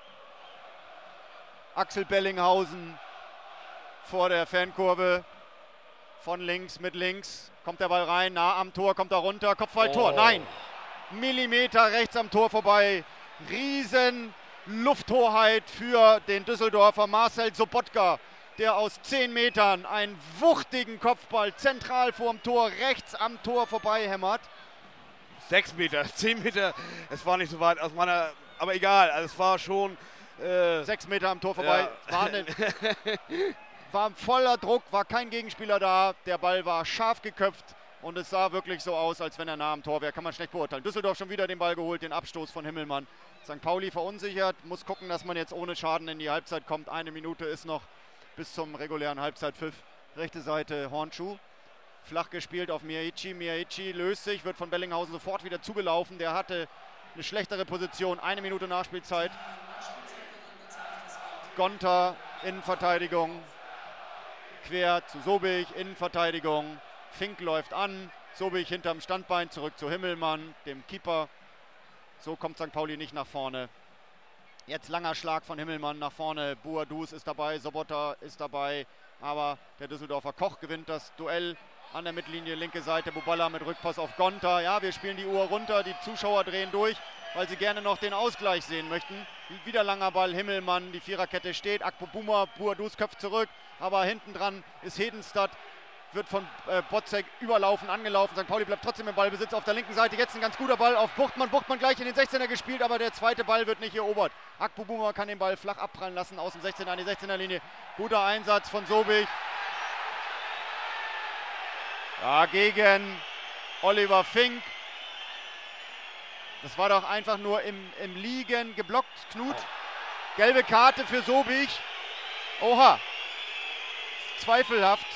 Axel Bellinghausen vor der Fankurve. Von links mit links. Kommt der Ball rein, nah am Tor, kommt er runter. Kopfballtor, nein. Millimeter rechts am Tor vorbei. Riesen Lufthoheit für den Düsseldorfer Marcel Sobotka, der aus 10 Metern einen wuchtigen Kopfball zentral vorm Tor, rechts am Tor vorbei hämmert.
6 Meter, 10 Meter, es war nicht so weit aus meiner, aber egal, also es war schon...
6 Meter am Tor vorbei, ja. War voller Druck, war kein Gegenspieler da, der Ball war scharf geköpft und es sah wirklich so aus, als wenn er nah am Tor wäre, kann man schlecht beurteilen. Düsseldorf schon wieder den Ball geholt, den Abstoß von Himmelmann. St. Pauli verunsichert, muss gucken, dass man jetzt ohne Schaden in die Halbzeit kommt. 1 Minute ist noch bis zum regulären Halbzeitpfiff. Rechte Seite Hornschuh. Flach gespielt auf Miyaichi. Miyaichi löst sich, wird von Bellinghausen sofort wieder zugelaufen. Der hatte eine schlechtere Position. 1 Minute Nachspielzeit. Gonter, Innenverteidigung. Quer zu Sobich, Innenverteidigung. Fink läuft an. Sobich hinterm Standbein, zurück zu Himmelmann, dem Keeper. So kommt St. Pauli nicht nach vorne. Jetzt langer Schlag von Himmelmann nach vorne. Boadus ist dabei, Sobotta ist dabei. Aber der Düsseldorfer Koch gewinnt das Duell an der Mittellinie, linke Seite, Buballa mit Rückpass auf Gonter. Ja, wir spielen die Uhr runter, die Zuschauer drehen durch, weil sie gerne noch den Ausgleich sehen möchten. Wieder langer Ball, Himmelmann, die Viererkette steht, Akpobuma, Boadus köpft zurück, aber hinten dran ist Hedenstad, wird von Botzek überlaufen, angelaufen. St. Pauli bleibt trotzdem im Ballbesitz auf der linken Seite. Jetzt ein ganz guter Ball auf Buchtmann. Buchtmann gleich in den 16er gespielt, aber der zweite Ball wird nicht erobert. Akpobuma kann den Ball flach abprallen lassen aus dem 16er an die 16er Linie. Guter Einsatz von Sobich. Ja, gegen Oliver Fink. Das war doch einfach nur im Liegen geblockt, Knut. Gelbe Karte für Sobich. Oha. Zweifelhaft.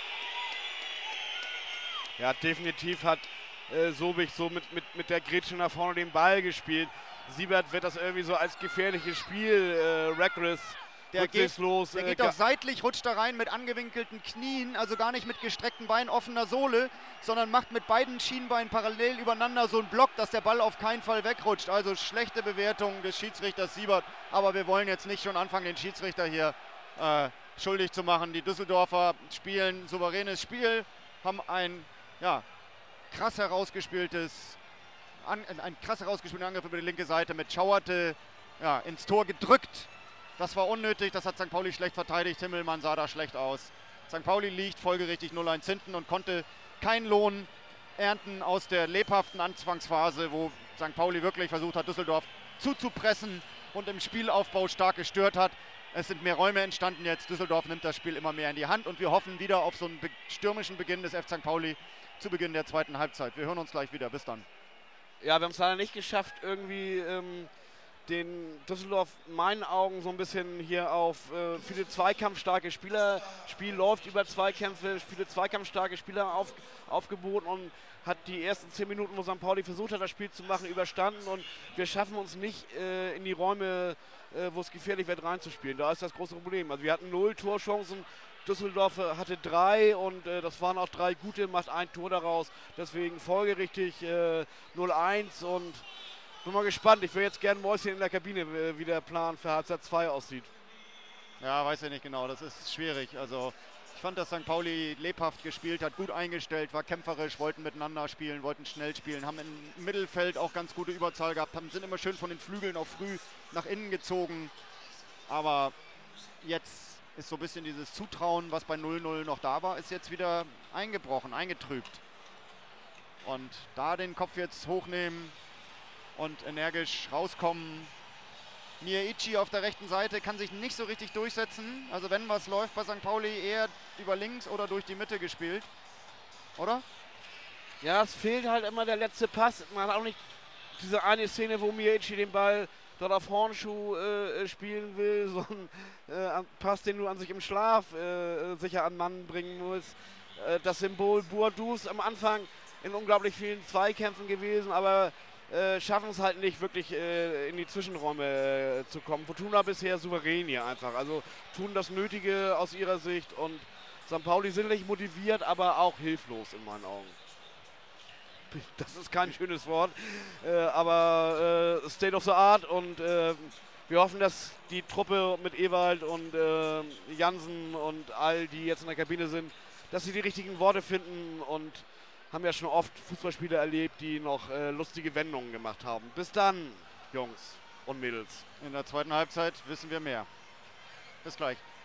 Ja, definitiv hat Sobich so mit der Grätsche nach vorne den Ball gespielt. Siebert wird das irgendwie so als gefährliches Spiel, Reckless.
Der geht doch seitlich, rutscht da rein mit angewinkelten Knien, also gar nicht mit gestreckten Beinen, offener Sohle, sondern macht mit beiden Schienbeinen parallel übereinander so einen Block, dass der Ball auf keinen Fall wegrutscht. Also schlechte Bewertung des Schiedsrichters Siebert, aber wir wollen jetzt nicht schon anfangen, den Schiedsrichter hier schuldig zu machen. Die Düsseldorfer spielen souveränes Spiel, haben ein krass herausgespielten Angriff über die linke Seite mit Schauerte ins Tor gedrückt. Das war unnötig, das hat St. Pauli schlecht verteidigt. Himmelmann sah da schlecht aus. St. Pauli liegt folgerichtig 0-1 hinten und konnte keinen Lohn ernten aus der lebhaften Anfangsphase, wo St. Pauli wirklich versucht hat, Düsseldorf zuzupressen und im Spielaufbau stark gestört hat. Es sind mehr Räume entstanden jetzt. Düsseldorf nimmt das Spiel immer mehr in die Hand und wir hoffen wieder auf so einen stürmischen Beginn des FC St. Pauli zu Beginn der zweiten Halbzeit. Wir hören uns gleich wieder. Bis dann.
Ja, wir haben es leider nicht geschafft, irgendwie den Düsseldorf in meinen Augen so ein bisschen hier auf viele zweikampfstarke Spieler, Spiel läuft über Zweikämpfe, viele zweikampfstarke Spieler aufgeboten und hat die ersten 10 Minuten, wo St. Pauli versucht hat, das Spiel zu machen, überstanden und wir schaffen uns nicht in die Räume, wo es gefährlich wird, reinzuspielen. Da ist das große Problem. Also wir hatten 0 Torchancen, Düsseldorf hatte 3 und das waren auch 3 gute, macht ein Tor daraus. Deswegen folgerichtig 0-1 und bin mal gespannt. Ich will jetzt gerne Mäuschen in der Kabine, wie der Plan für Halbzeit 2 aussieht.
Ja, weiß ich nicht genau. Das ist schwierig. Also Ich fand, dass St. Pauli lebhaft gespielt hat, gut eingestellt, war kämpferisch, wollten miteinander spielen, wollten schnell spielen, haben im Mittelfeld auch ganz gute Überzahl gehabt, sind immer schön von den Flügeln auch früh nach innen gezogen. Aber jetzt ist so ein bisschen dieses Zutrauen, was bei 0-0 noch da war, ist jetzt wieder eingebrochen, eingetrübt. Und da den Kopf jetzt hochnehmen und energisch rauskommen. Miyaichi auf der rechten Seite kann sich nicht so richtig durchsetzen. Also wenn was läuft bei St. Pauli, eher über links oder durch die Mitte gespielt. Oder?
Ja, es fehlt halt immer der letzte Pass. Man hat auch nicht diese eine Szene, wo Miyaichi den Ball dort auf Hornschuh spielen will, so ein Pass, den du an sich im Schlaf sicher an Mann bringen musst. Das Symbol Boadus am Anfang in unglaublich vielen Zweikämpfen gewesen, aber schaffen es halt nicht wirklich in die Zwischenräume zu kommen. Fortuna bisher souverän hier einfach, also tun das Nötige aus ihrer Sicht und St. Pauli sicherlich motiviert, aber auch hilflos in meinen Augen. Das ist kein schönes Wort, aber State of the Art und wir hoffen, dass die Truppe mit Ewald und Jansen und all, die jetzt in der Kabine sind, dass sie die richtigen Worte finden und haben ja schon oft Fußballspiele erlebt, die noch lustige Wendungen gemacht haben. Bis dann, Jungs und Mädels.
In der zweiten Halbzeit wissen wir mehr. Bis gleich.